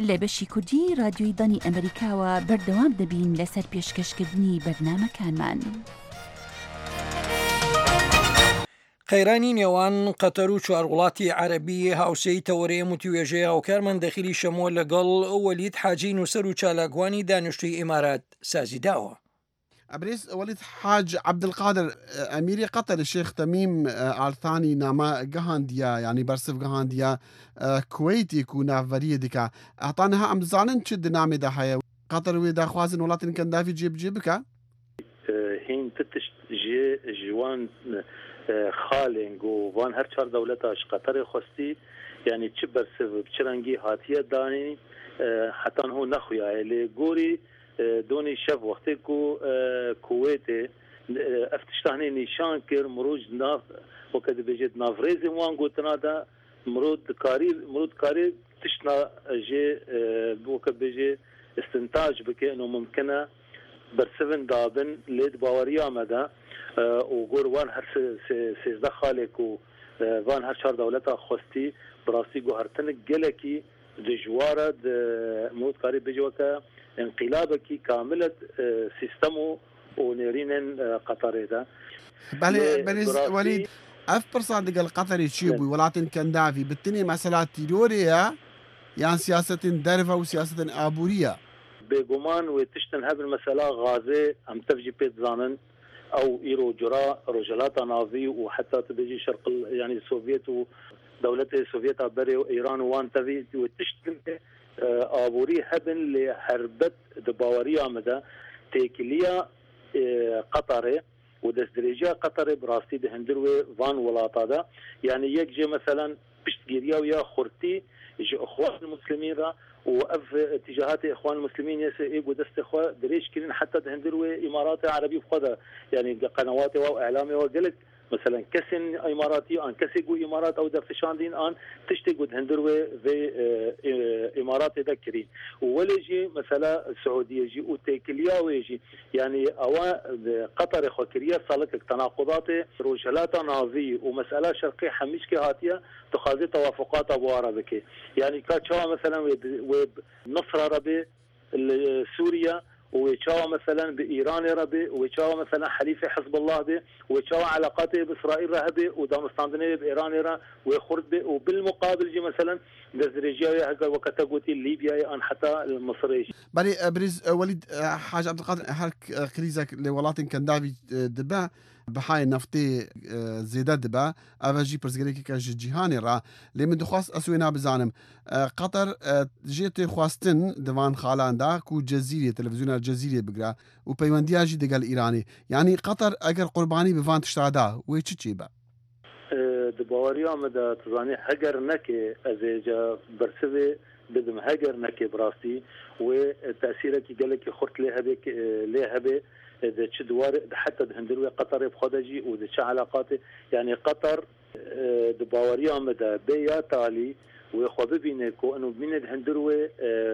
S14: لە بەشی کوردی رادیۆی دانی ئەمریکاوە بەردەوام دەبین لەسەر پێشکەشکردنی بەرنامەکانمان.
S2: قەیرانی نێوان قەتەر و چوار وڵاتی عەرەبی هاوسەی تەوەرەیە متوێژەیە هاوکارمان دەخیلی شەمۆ لەگەڵ وەلید حاجی نووسەر و چالاکوانی دانیشتووی ئیمارات سازی داوە.
S15: أبريس وليد حاج عبد القادر أميري قطر الشيخ تميم آل ثاني ناما جهانديا يعني برسف جهانديا كويتي كونا فريدك أعطانا هم زانن شد نامي ده حيا قطر ويدا خوازن ولاتن كان دافي جيب جيبك
S5: هين تتش جي جوان خالنج وفان هر چهار دولتاش قطر خوستي يعني تش برسف بچرنگي هاتيه داني حتى هو نخويا اللي غوري دوني شاف وقتی کو کویت افتشتهنی نشان کر مروج ناف وقت بجد نافريز وان گوتنا دا مرود کاری مرود کاری تشنا جي وقت بجي استنتاج بكي انه ممكنه برسفن دابن لید باوریا مدا وغور وان هر سيزده خالك و وان هر چهار دولتا خوستی براستی گوهرتن گلکی دجوارد مرود کاری بجوکا انقلابك كاملة سيستمو ونيرين قطر ده
S15: بله بله وليد اف برصاد قال قطري تشيبوي ولاتن كندافي بالتني مسألة تيروريا يعني سياسة درفة وسياسة آبورية
S5: بيقومان وتشتن هذه المسألة غازي ام تفجي بيت زانن او ايرو جراء رجلاتا نافي وحتى تبيجي شرق يعني السوفيت ودولة السوفيت بري وايران وان تفي وتشتن آبوری هبن لحربت دباوري آمده تيكليا قطر ودستريجيا قطر براستي دهندروي فان ولاتا دا يعني يك جي مثلا بشتگيريا ويا خورتي يجي اخوان المسلمين را وأف اتجاهات اخوان المسلمين يس ايجو دست اخوان دريش كرين حتى دهندروي امارات عربي بخدا يعني قنوات واعلامي وقلت مثلا كسن اماراتي ان كسيجو امارات او دفشاندين ان تشتغل هندروي في امارات ذكرين ولجي مثلا السعوديه جي وتيكليا ويجي يعني او قطر خوكريه صالك تناقضات روجلات نافي ومساله شرقيه حميشكي هاتيه تخاذي توافقات ابو عربكي يعني كاتشوا مثلا ونصر عربي سوريا ويتشاوى مثلا بإيران ربي ويتشاوى مثلا حليفة حزب الله به ويتشاوى علاقاته بإسرائيل رهبه ودامستاندنية بإيران را ويخرج به وبالمقابل جي مثلا دزريجيا هكا وكتاغوتي ليبيا أن حتى المصري
S15: بري بريز وليد حاج عبد القادر هر كريزك لولاتن كان دافي دبا بحای نفتی زیده دبا اوجی پرسگری که کج جهانی را لیمن دخواست اسوینا بزانم قطر جیت خواستن دوان خالاندا کو جزیره تلویزیون الجزیره بگرا و پیوندی جی دگل ایرانی یعنی قطر اگر قربانی بفان تشتادا و چی چی با
S5: دباوری آمده تزانی هگر نکه ازیجا برسوه بدم هگر نکه براستی و تأثیره که گله که خورت لیه به لیه به إذا تشدوار حتى دهندروي قطر بخدجي وإذا شو علاقاته يعني قطر دباوريا مدى بيا تالي ويخوض بينكو إنه من دهندروي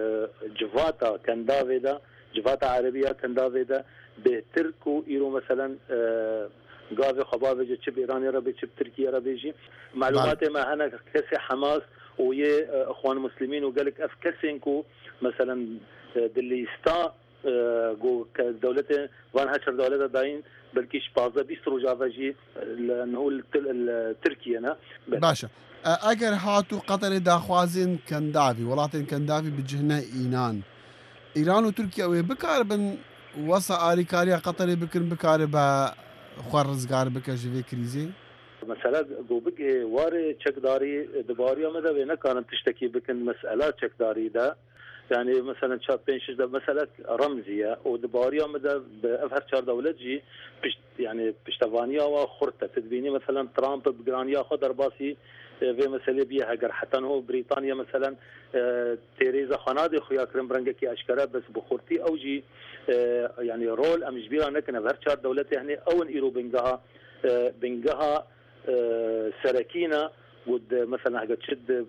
S5: جفاتا كان دافيدا جفاتا عربية كان دافيدا بتركو إيرو مثلا قاضي خبابة جب إيراني ربي جب تركيا ربي جي معلومات ما هنا كسي حماس ويا إخوان المسلمين وقالك أف كسينكو مثلا دليستا جو كدولة وان هشر دولة داين بلكي شبازة بيسترو جافاجي لأنه التركي أنا
S15: باشا أجر هاتو قطر داخوازن كندافي ولاتن كندافي بجهنا إيران إيران وتركيا وبكار بن وصا آريكاريا قطر بكن بكار با خرزقار بكش في كريزي
S5: مسألة جو بقى واري تشكداري دباريا ماذا بينا كانت تشتكي بكن مسألة تشكداري ده يعني مثلا شاب بينش ده مسألة رمزية ودباريا مدى بأفهر شهر دولة جي بشت يعني بشتفانيا وخرطة تدبيني مثلا ترامب بجرانيا خضر باسي في مسألة بيها هجر حتى هو بريطانيا مثلا تيريزا خنادي خويا كريم برنجكي أشكرا بس بخورتي أو جي يعني رول أم جبيرا نكن أفهر شهر دولة يعني أو إيرو بنجها بنجها سركينة ود مثلا هجر تشد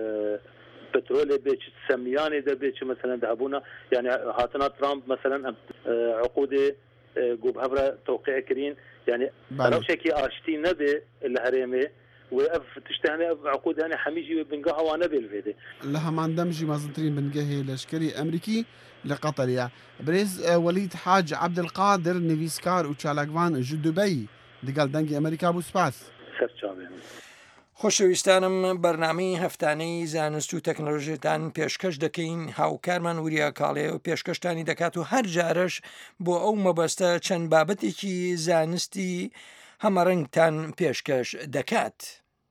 S5: بترول بيش سمياني ده بيش مثلا ذهبونا يعني هاتنا ترامب مثلا عقود جو بهبره توقيع كرين يعني لو شكي اشتي نبي الهريمه واف تشتهني عقود هاني حميجي بنقاها وانا بالفيدي
S15: لها ما ندمجي مازنترين بنقاهي لشكري امريكي لقطريا بريز وليد حاج عبد القادر نيفيسكار وتشالاكوان جو دبي دقال دنگی امریکا بو سپاس
S2: خۆشەویستانم بەرنامەی هەفتانەی زانست و تەکنۆلۆژیتان پێشکەش دەکەین هاوکارمان وریا کاڵێ و پێشکەشتانی دەکات و هەر جارش بۆ ئەو مەبەستە چەند بابەتێکی زانستی هەمەڕەنگتان پێشکەش دەکات.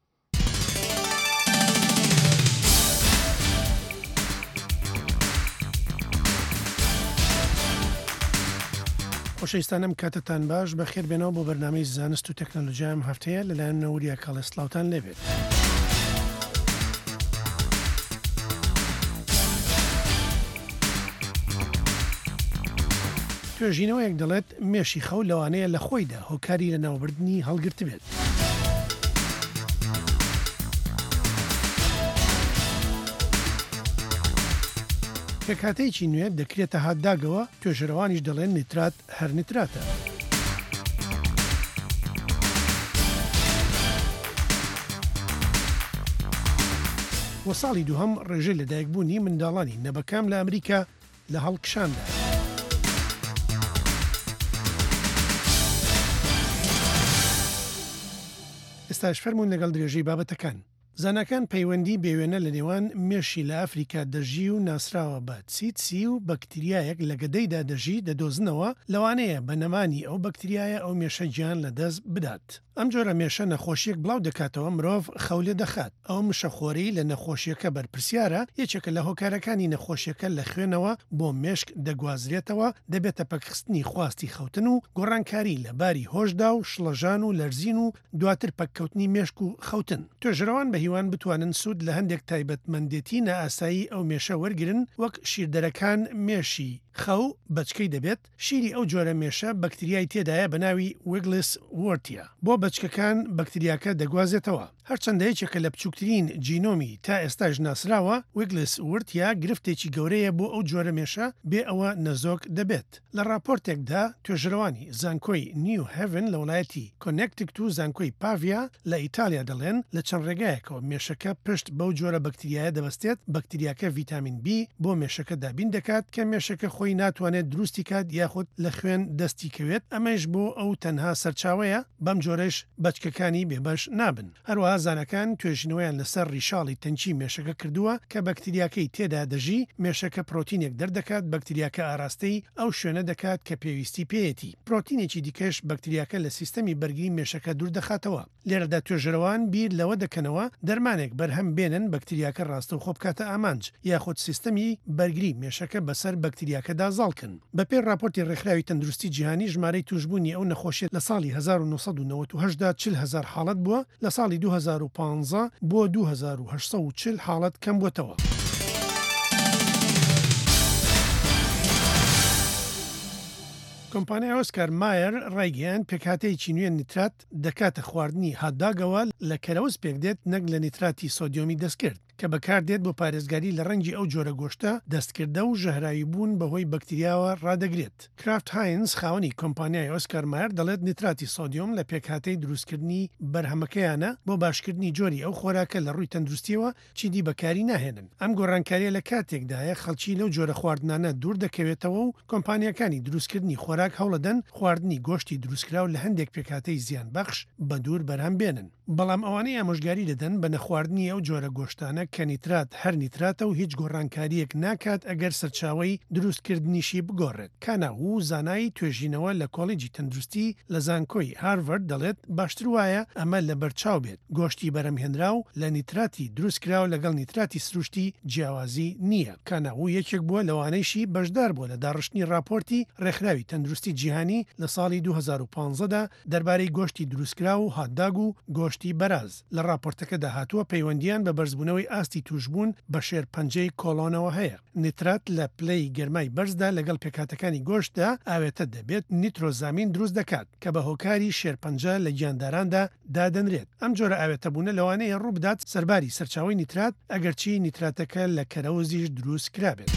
S16: خۆشەویستانم کاتتان باش بەخێر بێنەوە بۆ بەرنامەی زانست و تەکنۆلۆژیام هەفتەیە لەلایەن نەوریا کاڵێ سڵاوتان لێبێت. توێژینەوەیەک دەڵێت مێشی خەو لەوانەیە لە خۆیدا هۆکاری لە ناوبردنی هەڵگرت بێت. کاتێکی نوێ دەکرێتە هاتداگەوە توێژەرەوانیش دەڵێن نیترات هەر نیتراتە. وە ساڵی دووهەم ڕێژەی لەدایکبوونی منداڵانی نەبەکام لە ئەمریکا لە هەڵکشاندا. ئێستاش فەرمونون لەگەڵ درێژەی بابەتەکان. زانکان پەیوەندی بێوێنە لە نێوان مێشی لە ئەفریقا دەژی و ناسراوە بە چیتسی و بەکتریایەک لە گەدەیدا دەژی دەدۆزنەوە لەوانەیە بە نەمانی ئەو بەکتریایە ئەو مێشە گیان لە دەست بدات. ئەم جۆرە مێشە نەخۆشیەک بڵاو دەکاتەوە مرۆڤ خەولێ دەخات. ئەو مشەخۆری لە نەخۆشیەکە بەرپرسیارە یەکێکە لە هۆکارەکانی نەخۆشیەکە لە خوێنەوە بۆ مێشک دەگوازرێتەوە دەبێتە پەکخستنی خواستی خەوتن و گۆڕانکاری لە باری هۆشدا و شڵەژان و لەرزین و دواتر پەککەوتنی مێشک و خەوتن. توێژەرەوان بە هیوان بتوانن سوود لە هەندێک تایبەتمەندێتی نائاسایی ئەو مێشە وەرگرن وەک شیردەرەکان مێشی خەو بەچکەی دەبێت شیری ئەو جۆرە مێشە بەکتریای تێدایە بە ناوی ویگلس وۆرتیا بۆ بەچکەکان بەکتریاکە دەگوازێتەوە. هەرچەندەیەکێکە لە بچووکترین جینۆمی تا ئێستاش ناسراوە ویگلس وورتیا گرفتێکی گەورەیە بۆ ئەو جۆرە مێشە بێ ئەوە نەزۆک دەبێت. لە راپۆرتێکدا توێژەرەوانی زانکۆی نیو هێڤن لە وڵایەتی کۆنێکتیکت و زانکۆی پاڤیا لە ئیتالیا دەڵێن لە چەند ڕێگایەکەوە مێشەکە پشت بەو جۆرە بەکتریایە دەبەستێت بەکتریاکە ڤیتامین بی بۆ مێشەکە دابین دەکات کە مێشەکە خۆی ناتوانێت دروستی کات یاخود لە خوێن دەستی کەوێت ئەمەش بۆ ئەو تەنها سەرچاوەیە بەم جۆرەش بەچکەکانی بێبەش نابن. هەروەها زانەکان توێژینەوەیان لەسەر ڕیشاڵی تەنچی مێشەکە کردووە کە بەکتریاکەی تێدا دەژی مێشەکە پرۆتینێک دەردەکات بەکتریاکە ئاراستەی ئەو شوێنە دەکات کە پێویستی پێیەتی. پرۆتینێکی دیکەش بەکتریاکە لە سیستەمی بەرگری مێشەکە دوور دەخاتەوە. لێرەدا توێژەرەوان بیر لەوە دەکەنەوە دەرمانێک بەرهەم بێنن بەکتریاکە ڕاستە و خۆبکاتە ئامانج یاخود سیستەمی بەرگری مێشەکە بەسەر بەکتریاکەدا زاڵکن. بەپێی راپۆرتی ڕێکخراوی تەندروستی جیهانی ژمارەی توشبوونی ئەو نەخۆشیێت لە ساڵی هەزار و نۆسەد و نەوەت و هەشت دا چل هەزار حاڵەت بووە لە ساڵی دوو هەزار و پانزە بۆ دوو هەزار و هەشت سەد و چل حاڵەت کەم بووتەوە. کۆمپانیای ئۆسکار مایر ڕایگەیان پێکهاتەیەکی نوێ نیترات دەکاتە خواردنی هاتداگەوە لە کەرەوز پێک دێت نەک لە نیتراتی سۆدیۆمی دەستکرد کە بەکاردێت بۆ پارێزگاری لە ڕەنگی ئەو جۆرە گۆشتە دەستکردە و ژەهراوی بوون بەهۆی بەکتریاوە ڕادەگرێت. کرافت هاینز خاوەنی کۆمپانیای ئۆسکار مایر دەڵێت نیتراتی سۆدیۆم لە پێکهاتەی دروستکردنی بەرهەمەکەیانە بۆ باشکردنی جۆری ئەو خۆراکە لە ڕووی تەندروستیەوە چیدی بەکاری ناهێنن. ئەم گۆڕانکاریە لە کاتێکدایە خەڵکی لەو جۆرە خواردنانە دوور دەکەوێتەوە و کۆمپانیەکانی دروستکردنی خۆراک هەوڵەدەن خواردنی گۆشتی دروستکراو لە هەندێک پێکهاتەی زیان بەخش بە دوور بەرهەم بێنن. بەڵام ئەوانەی ئامۆژگاری دەدەن بە نەخواردنی ئەو جۆرە گۆشتانە کە نیترات هەر نیتراتە و هیچ گۆڕانکاریەک ناکات ئەگەر سەرچاوی دروستکردنیشی بگۆڕێت. کانا و زانایی توێژینەوە لە کۆڵیجی تەندروستی لە زانکۆی هارڤارد دەڵێت باشتر وایە ئەمە لە بەرچاو بێت. گۆشتی بەرەمهێنرا و لە نیتراتی دروستکراوە لەگەڵ نیتراتی سروشتی جیاوازی نییە. کانا و یەکێک بووە لەوانەیشی بەشدار بووە لە داڕشتنی راپۆرتی ڕێکخراوی تەندروستی جیهانی لە ساڵی دوو هەزار و پانزەدا دەربارەی گۆشتی دروستکرا و هاتداگ و گۆشتی بەراز. لە راپۆرتەکە داهاتووە پەیوەندیان بە بەرزبوونەوەی ئاستی توشبوون بە شێر پەنجەی کۆڵۆنەوە هەیە. نیترات لە پلەی گەرمای بەرزدا لەگەڵ پێکاتەکانی گۆشتدا ئاوێتە دەبێت نیترۆزامین دروست دەکات کە بە هۆکاری شێرپەنجە لە گیانداراندا دادەنرێت. ئەم جۆرە ئاوێتەبوونە لەوانەیە ڕوو بدات سەرباری سەرچاوی نیترات ئەگەرچی نیتراتەکە لە کەرەوزیش دروست کرابێت.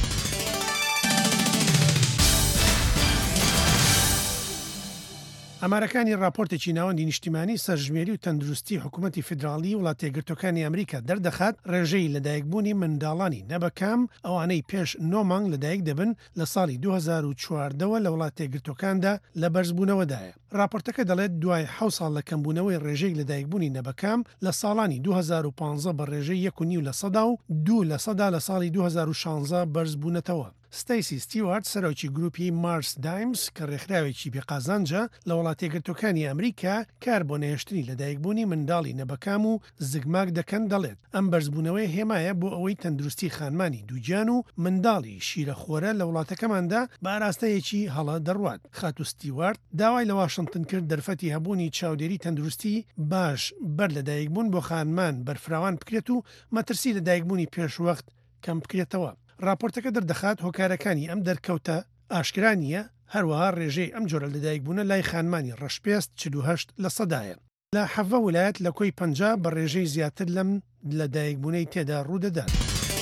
S16: ئەمارەکانی راپۆرتێکی ناوەندی نیشتیمانی سەرژمێری و تەندروستی حکوومەتی فیدراڵی وڵات تێگرتوەکانی ئەمریکا دەردەخات ڕێژەی لەدایکبوونی منداڵانی نەبەکام ئەوانەی پێش نۆ مانگ لەدایک دەبن لە ساڵی دوو هەزار و چواردەوە لە وڵات تێگرتوەکاندا لە بەرزبوونەوەدایە. راپۆرتەکە دەڵێت دوای حەوت ساڵ لە کەمبوونەوەی ڕێژەی لەدایکبوونی نەبەکام لە ساڵانی دوو هەزار و پانزە بە ڕێژەی یەک و نیو لە سەدا و دوو لە سەدا لە ساڵی دوو هەزار و شانزە بەرزبوونەتەوە. ستیسی ستیوارت سەرۆکی گروپی مارس دایمز کە ڕێکخراوێکی بێقازانجە لە وڵات تێگرتوەکانی ئەمریکا کار بۆ نەهێشتنی لەدایکبوونی منداڵی نەبەکام و زگماک دەکەن دەڵێت ئەم بەرزبوونەوەی هێمایە بۆ ئەوەی تەندروستی خانمانی دووجان و منداڵی شیرەخۆرە لە وڵاتەکەماندا بە ئاراستەیەکی هەڵە دەڕوات. خات و ستیوارت داوای لە واشنگتن کرد دەرفەتی هەبوونی چاودێری تەندروستی باش بەر لەدایکبوون بۆ خانمان بەرفراوان بکرێت و مەترسی لەدایکبوونی پێشوەخت کەم بکرێتەوە. راپۆرتەکە دەردەخات هۆکارەکانی ئەم دەرکەوتە ئاشکرانیە هەروەها ڕێژەی ئەم جۆرە لەدایکبوونە لای خانمانی ڕەشپێست چل و هەشت لە سەدایە. لە حەڤە ویلایەت لە کۆی پەنجا بە ڕێژەی زیاتر لەم لەدایکبوونەی تێدا ڕوودەدات.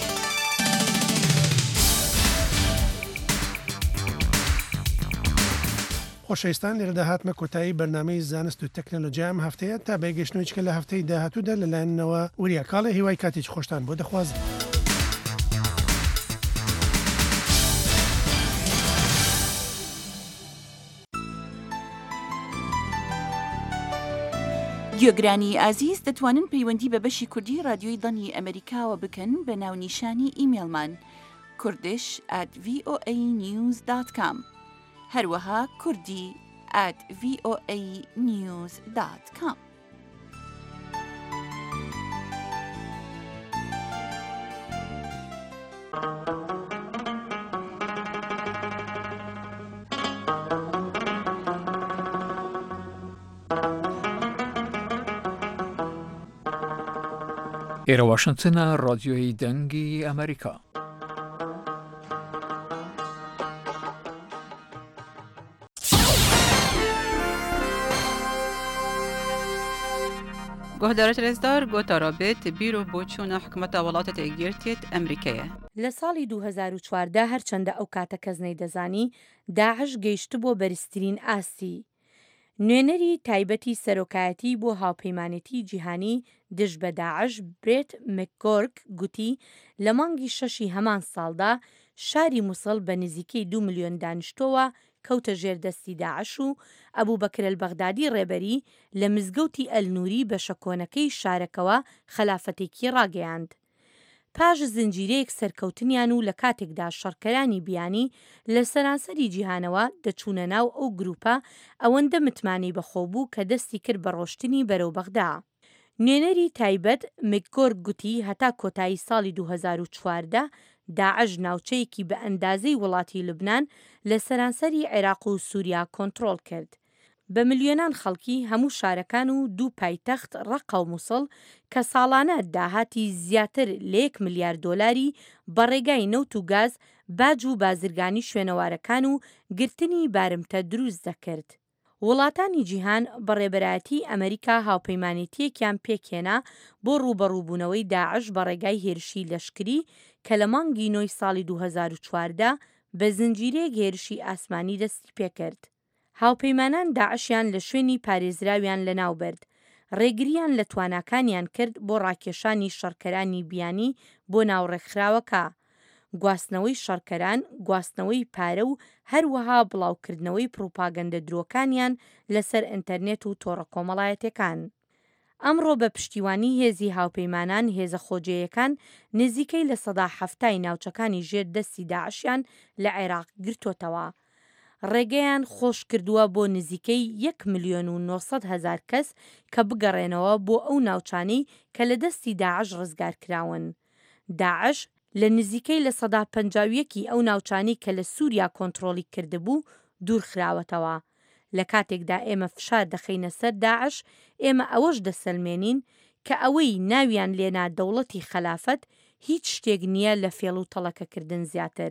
S16: خۆشەویستان لێرەدا هاتمە کۆتایی بەرنامەی زانست و تەکنۆلۆژیا ئەم هەفتەیە تا بەیگەشتنەوەیچکە لە هەفتەی داهاتوودا لەلایەنەوە وریا کاڵێ هیوای کاتێکی خۆشتان بۆ دەخوازم.
S14: گوێگرانی ئازیز دەتوانن پەیوەندی بە بەشی کوردی رادیۆی دڵی ئەمریکاوە بکەن بە ناونیشانی ئیمێلمان کوردش ئەت ڤی ئۆ ئەی نیوز دات کام هەروەها کوردی ئەت ڤی ئۆ ئەی نیوز دات کام.
S12: ئێرە واشنگتنە ڕادیۆی دەنگی ئەمریکا.
S17: گۆهدارە رێزدار گۆتارابێت بیرۆ بۆ چوونە حکومەتە وڵاتە تێگیرتێت ئەمریکەیە.
S18: لە ساڵی دوو هەزار و چواردە هەرچەندە ئەو کاتە کەسنەی دەزانی داعش گەیشت بۆ بەرزترین ئاستی. نوێنەری تایبەتی سەرۆکایەتی بۆ هاوپەیمانێتی جیهانی دژ بە داعش برێت مەکگۆرک گوتی لە مانگی شەشی هەمان ساڵدا شاری مووسڵ بە نزیکەی دو ملیۆن دانیشتۆوە کەوتە ژێردەستی داعش و ئەبوو بەکر ئەلبەغدادی ڕێبەری لە مزگەوتی ئەلنووری بە شەکۆنەکەی شارەکەوە خلافەتێکی ڕاگەیاند. پاش زنجیرەیەک سەرکەوتنیان و لە کاتێکدا شەڕکەرانی بیانی لە سەرانسەری جیهانەوە دەچوونە ناو ئەو گروپە ئەوەندە متمانەی بەخۆبوو کە دەستی کرد بە ڕۆشتنی بەرەو بەغدا. نوێنەری تایبەت مەکگۆرک گوتی هەتا کۆتایی ساڵی دوو هەزار و چواردە داعش ناوچەیەکی بە ئەندازەی وڵاتی لوبنان لە سەرانسەری عێراق و سووریا کۆنتڕۆڵ کرد. بە ملیۆنان خەڵکی هەموو شارەکان و دوو پایتەخت ڕەقە و مووسڵ کە ساڵانە داهاتی زیاتر لە یەک ملیارد دۆلاری بەڕێگای نەوت و گاز باج و بازرگانی شوێنەوارەکان و گرتنی بارمتە دروست دەکرد. وڵاتانی جیهان بەڕێبەرایەتی ئەمریکا هاوپەیمانێتیەکیان پێکێنا بۆ ڕوبەڕووبوونەوەی داعش بەڕێگای هێرشی لەشکری کە لە مانگی نۆی ساڵی دوو هەزار و چواردە بە زنجیرەیەک هێرشی ئاسمانی دەستی پێکرد. هاوپەیمانان داعشیان لە شوێنی پارێزراویان لەناوبرد. ڕێگریان لە تواناکانیان کرد بۆ ڕاکێشانی شەڕکەرانی بیانی بۆ ناوڕێکخراوەکە. گواستنەوەی شەڕکەران، گواستنەوەی پارە و هەروەها بڵاوکردنەوەی پروپاگەندە درۆکانیان لەسەر ئینتەرنێت و تۆڕە کۆمەڵایەتەکان. ئەمڕۆ بە پشتیوانی هێزی هاوپەیمانان هێزە خۆجێیەکان نزیکەی لە سەدا حەفتای ناوچەکانی ژێر دەستی داعشیان لە عێراق گرتوتەوە. ڕێگەیان خۆش کردووە بۆ نزیکەی یەک ملیۆن و نۆسەد هەزار کەس کە بگەڕێنەوە بۆ ئەو ناوچانەی کە لە دەستی داعش ڕزگار کراون. داعش لە نزیکەی لە سەدا پەنجاویەکی ئەو ناوچانی کە لە سووریا کۆنتڕۆڵی کردبوو دوور خراوەتەوە. لە کاتێکدا ئێمە فشار دەخینە سەر داعش ئێمە ئەوەش دەسەلمێنین کە ئەوەی ناویان لێنا دەوڵەتی خلافەت هیچ شتێک نییە لە فێڵ و تەڵەکەکردن زیاتر.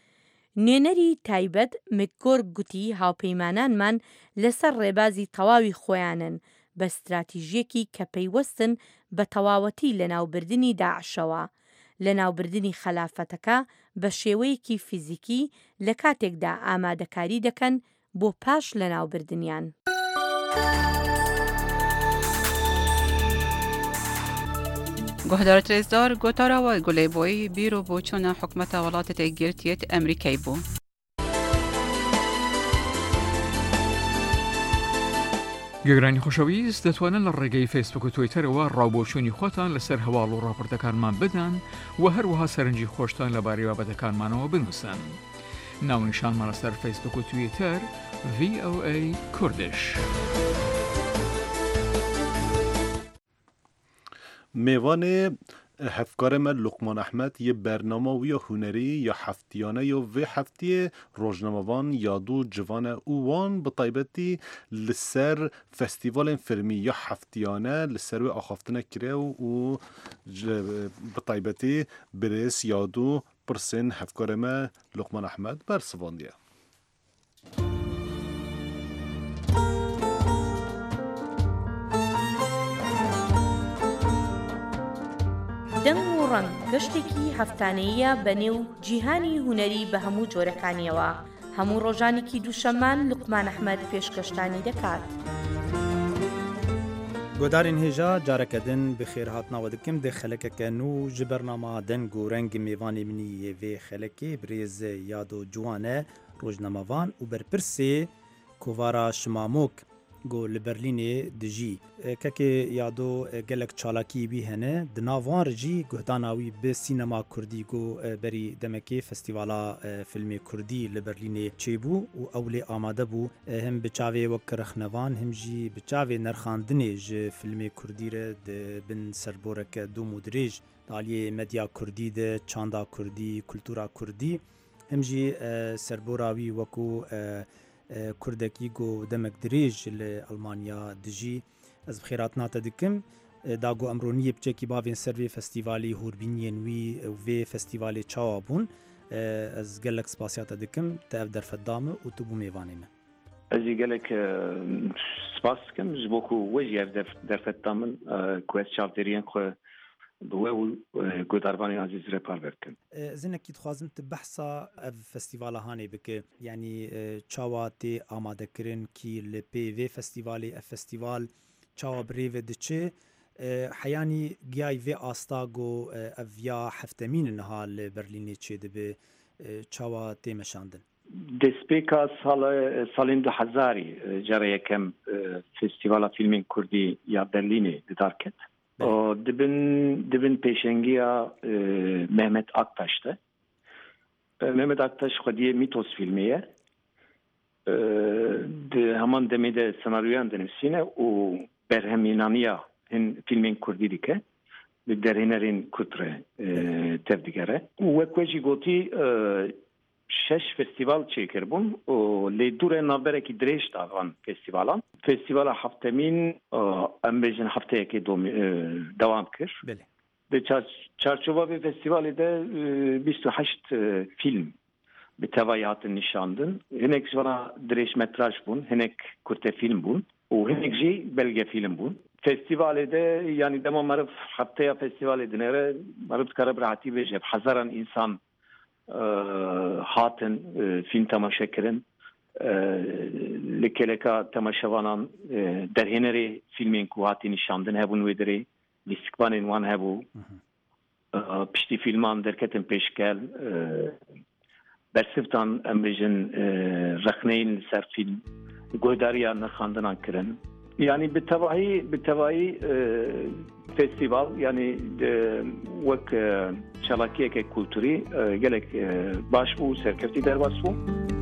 S18: نوێنەری تایبەت مەکگۆرک گوتی هاوپەیمانانمان لەسەر ڕێبازی تەواوی خۆیانن بە استراتیژیەکی کە پەیوەستن بە تەواوەتی لە ناوبردنی داعشەوە لە ناوبردنی خلافەتەکە بە شێوەیەکی فیزیکی لە کاتێکدا ئامادەکاری دەکەن بۆ پاش لە ناوبردنیان.
S17: گهدار تریزدار گوتارا و گلی بوی بیرو بوچون حکمت ولات تگیرتیت امریکای بو.
S12: گەگرانی خۆشەویست دەتوانن لە ڕێگەی فیسبوک و تویتەرەوە ڕاوبۆچوونی خۆتان لەسەر هەواڵ و ڕاپۆرتەکانمان بدەن و هەروەها سەرنجی خۆشتان لەبارەی بابەتەکانمانەوە بنووسن. ناونیشانمان لەسەر فیسبوک و تویتەر وی ئۆ ئەی کوردش.
S3: میوان هفکار من لقمان احمد یه برنامه و یا هنری یا هفتیانه یا و هفتی روزنامه‌وان یا دو جوان اوان به طیبتی لسر فستیوال فیلمی یا هفتیانه لسر و آخافتنه کرده و به طیبتی برس یا دو پرسن هفکار من لقمان احمد برسواندیه.
S18: دەنگ و ڕەنگ گەشتێکی هەفتانەیە بەنێو جیهانی هونەری بە هەموو جۆرەکانیەوە. هەموو ڕۆژانێکی دووشەممان لوقمان ئەحمەد پێشکەشتانی دەکات.
S11: گۆدارین هێژا جارەکەدن بخێر هاتناوە دکم دێ خەلەکەکەن و ji بەرنامە دەنگ و ڕەنگی میوانی منی یê vê xelekê birêz yad û ciwan e rojnamevan û berpirsê kovara Şimamok گو لبرلینê dijî kekê yado gelek çalakî wî hene di nav wan re jî guhdana wî bi sînema Kurdî got berî demekê Festîvala Filmê Kurdî li Berlînê çêbû û ew lê amade bû hem bi çavê wek rexnevan hem jî bi çavê nerxandinê ji filmê Kurdî re bin serboreke dom û dirêj daliyê medya Kurdî de çanda Kurdî kultura Kurdî hem jî serbora wî wekû کوردکی گو دمک دریج ل آلمانیا دجی از بخیرات نات دکم داگو امرونی بچکی باوین سروی فستیوالی هوربینین وی و فستیوالی چاوابون از گلک سپاسیات دکم تا در فدام و تو بو میوانیم
S19: از گلک سپاس کم جبوکو وجی در در فدامن کوست چاودرین خو بو گوداربانی عزیز رپار برکن
S11: زنکی تخوازم تبحثا اف فستیوال هانی بک یعنی چاواتی آماده کرن کی لپی وی فستیوالی اف فستیوال چاوا بریو دچه حیانی گیای وی آستاگو اف یا هفتمین نهال برلینی چه دبه چاوا تیمشاندن
S19: دسپیکا سال سالین دو هزاری جره یکم فستیوالا فیلمین کردی یا برلینی دارکت dibin dibin pêşengiya Mehmet Aktaş'tı. Mehmet Aktaş xwediyê Mitos filmê ye. Di heman demê de senaryoyan dinivîsîne û berhemînaniya hin filmên Kurdî dike. Bi derhênerên Kurd re tev digere. û wek we jî gotî şeş festival çêkirbûn û lê dûrê navberekî dirêj da van festîvalan. Festîvala heftemîn em bêjin hefteyekê dewam kir. Di çarçova vê festîvalê de bîst û heşt film bi tevayî hatin nîşandin. Hinek ji wana dirêj metraj bûn, hinek kurtefîlm bûn û hinek jî belgefîlm bûn. Festîvalê de yanî dema meriv hefteya festîvalê dinêre meriv dikare bi rahatî bêje hezaran însan hatin film temaşe kirin li keleka temaşevanan derhênerê filmên ku hatî nîşandin hebûn wê dirê lîstikvanên wan hebû piştî filman derketin pêşkel bersivtan em bêjin rexneyên li ser film guhdariya nirxandinan kirin yani bi tevahî bi tevahî festival yani wek çalakiyeke kulturî gelek baş bû serkeftî derbas bû.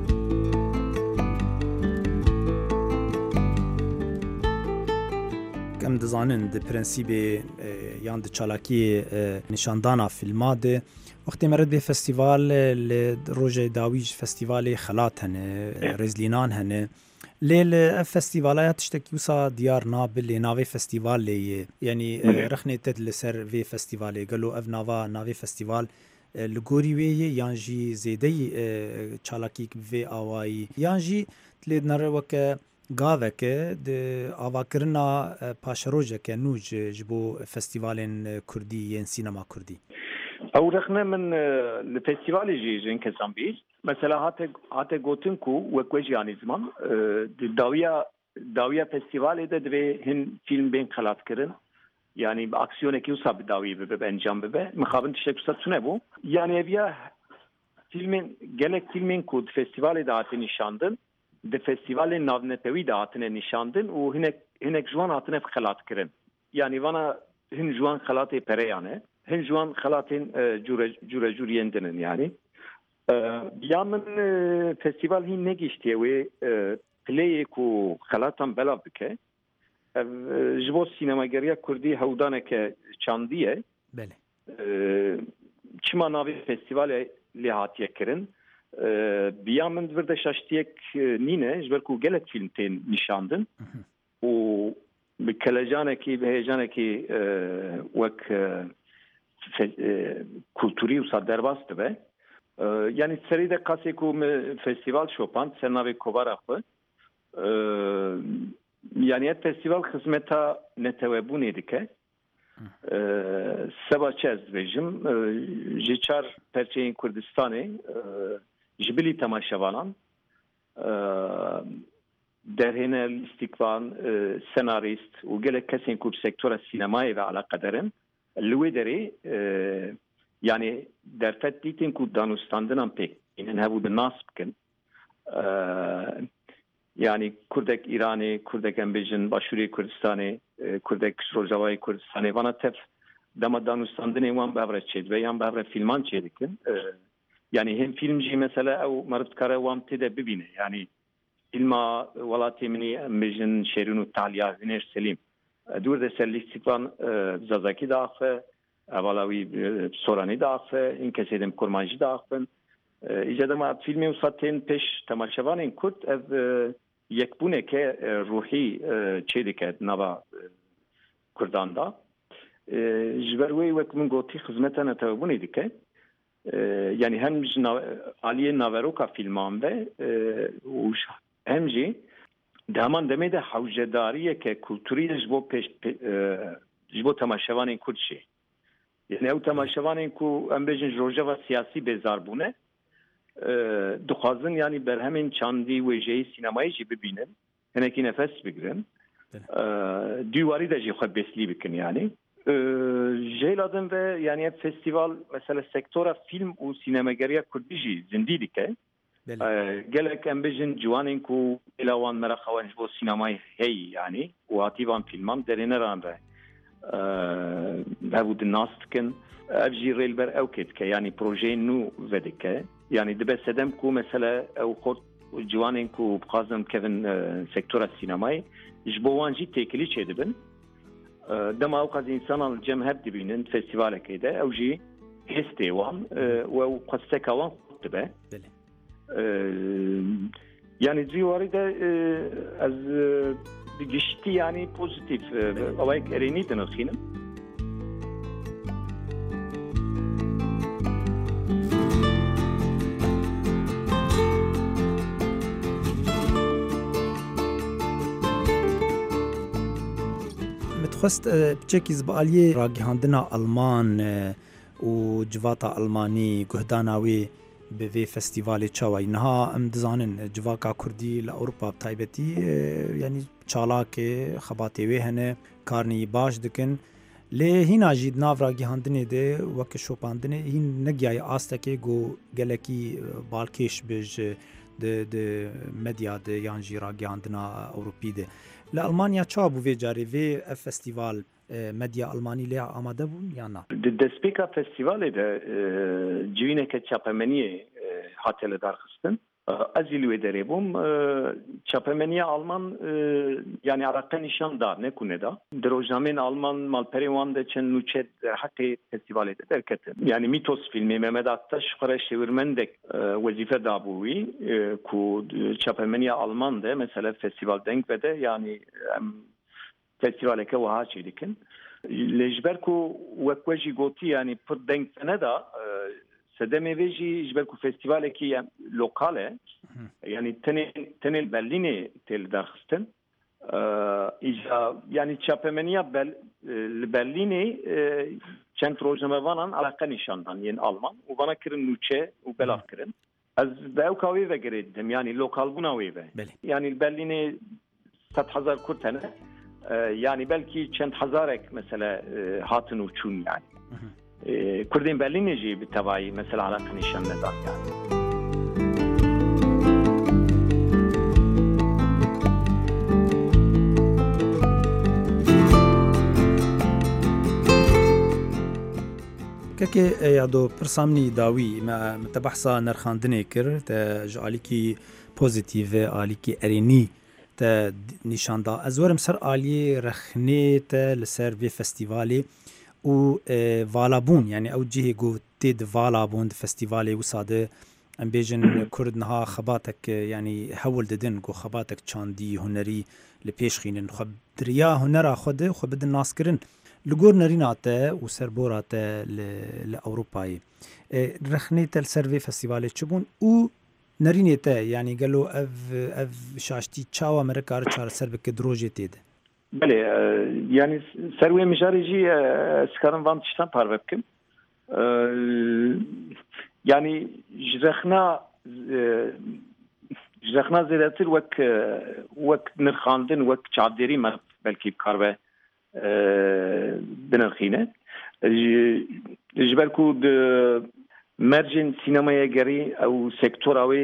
S11: Em dizanin di prensîbê yan di çalakiyê nîşandana filma de wextê me re dê festîval li rojê dawî ji festîvalê xelat hene rêzlînan hene lê li ev festîvalaya tiştekî wisa diyar nabe lê navê festîvalê ye yanî rexnê te li ser vê festîvalê gelo ev nava navê festîval li gorî wê ye yan jî zêdeyî çalakî vê awayî yan jî lê nere weke gaveke di avakirina paşerojeke nû ji bo festîvalên Kurdî yên sînema Kurdî.
S19: Ew rexne min li festîvalê jî ji hin kesan bîst mesela hate hate gotin ku wek we jî anî ziman di dawiya داویه فستیوال ده دوی هن فیلم بین خلات کرن yani aksiyoneki usa bir davi bebe bencam bebe mukabın teşekkür satune bu yani evya filmin gelek filmin kud festivali da atı nişandın de festivalin navnetevi da atı nişandın o hinek hinek juan atı khalat kirin yani bana hin juan khalatı pere yani hin juan khalatın jure jure juriyendinin yani yamın festival hin ne geçti ve play ku khalatan belav bike ji bo sînemageriya Kurdî hewdaneke çandiye
S11: bele
S19: çima navê festîvalê lê hatiye kirin biya min vir de şaştiyek nîne ji ber ku gelek film tên nîşandin û bi kelecanekî bi heyecanekî wek kulturî wisa derbas dibe yani serî de kasê ku festîval şopand ser navê kovara xwe yani et festival hizmeta netewebûnê dike seba çez vejim ji çar perçeyên Kurdistanê ji bilî temaşevanan derhêne lîstikvan senarîst û gelek kesên ku bi sektora sînemayê ve alaqederin li wê derê yani derfet dîtin ku danûstandinan pêk hînin hebû di nas bikin yani Kurdek İranê, Kurdek embêjin Başûrê Kurdistanê, Kurdek Rojavayê Kurdistanê vana tef dema danûstandinê wan bi hev re çêdibe yan bi hev re filman çêdikin. Yani hem film jî mesela ew meriv dikare wan têde bibîne. Yani filma welatê min embêjin Şêrîn û Taliya Hünêr Selîm. Dûr de ser lîstikvan Zazakî daxe, evala wî Soranî daxe, hin kesê dem Kurman jî daxin. İca dema filmê wisa tên pêş temaşevanên Kurd ev yekbûneke ruhî çêdike nava Kurdan da ji ber wê wek min gotî xizmeta netewebûnê dike yani hem ji aliyê naveroka filman ve û hem jî di heman demê de hewcedariyeke kulturî ji bo pêş ji bo temaşevanên Kurd jî yani ew temaşevanên ku em bêjin ji rojava siyasî bêzar bûne dixwazin yani berhemên çandî wêjeyî sînemayê jî bibînin hinekî nefes bigirin dîwarî de jî xwe beslî bikin yani jêladin ve yani hep festival mesela sektora film û sînemageriya Kurdî jî zindî dike gelek em bêjin ciwanên ku êla wan meraxewan ji bo sînemayê hey yani û hatîvan filman derêneran re hebû di nas dikin ev jî rêlber ew kê dike yani projeyên nû vedike yani dibe sedem ku mesela ew xort ciwanên ku bixwazin kevin sektora sînemayê ji bo wan jî têkilî çêdibin dema ew qas însanan cem hep dibînin festîvalekê de ew jî hestê wan û ew xwesteka wan xurt dibe yani dîwarî de ez giştî yani pozitif awayek erênî dinixînim.
S11: خست بچکی زبالیه راگهاندنا آلمان و جواتا آلمانی گهداناوی به وی فستیوال چاوی نها ام دزانن جواکا کردی لأوروپا بتایبتی یعنی چالاک خباتی وی هنه کارنی باش دکن لی هینا جید ناو راگهاندنه ده وک شوپاندنه هین نگیای آستکه گو گلکی بالکش بج de de medya de yanjî ragihandina Ewropî de li Almanya çawa bû vê carê vê ev festîval medya Almanî lê amade bûn ya na
S19: di destpêka festîvalê de civîneke çapemeniyê hate li darxistin ez ê li wê derê bûm çapemeniya Alman yani Iraqê nîşan da ne ku ne da di rojnameyên Alman malperê wan de çend nûçe derheqê festîvalê de derketin yani Mitos filmê Mehmet Aktaş xwe şêwirmendek wezîfe dabû wî ku çapemeniya Alman de mesela festîval deng vede yani em festîvaleke wiha çê dikin lê ji ber ku wek we jî gotî yani pir deng tene da sedemê vê jî ji ber ku festîvalekî lokal e yani tenê tenê Berlînê tê li darxistin îja yani çapemeniya li Berlînê çend rojnamevanan alaqe nîşandan yên Alman û vana kirin nûçe û belav kirin ez bi ewka wê vegerê didim yani lokalbûna wê ve yani li Berlînê صد هزار کورد هنه yani belki çend hazarek mesela hatın uçun yani. Kurdin belli neci bir tavayı mesela alakı nişan nedan yani.
S11: کەکێ یادۆ پرسامنی داوی مە بەحسا نرخاندنێ کرد ji alîkî pozîtîve alîkî erênî te nîşanda ez werim ser aliyê rexnê te li ser vê festîvalê û valabûn yani ew cihê got tê di valabûn di festîvalê wisa de em bêjin Kurd niha xebatek yani hewil didin got xebatek çandî hunerî li pêş xînin xwe diriya hunera xwe de xwe bidin naskirin li gor nerîna te û serbora te li Ewropayê rexnê te li ser vê festîvalê çibûn û nerînê te yani gelo ev ev şaştî çawa me re kar çareser bike dirojê tê de.
S19: Belê yani ser wê mijarê jî ez karim van tiştan parve bikim. Yani ji rexna ji rexna zêdetir wek wek nirxandin wek çavderî me belkî bikar ve binirxîne. Ji ber ku di mercên sînemaya gerî ew sektora wê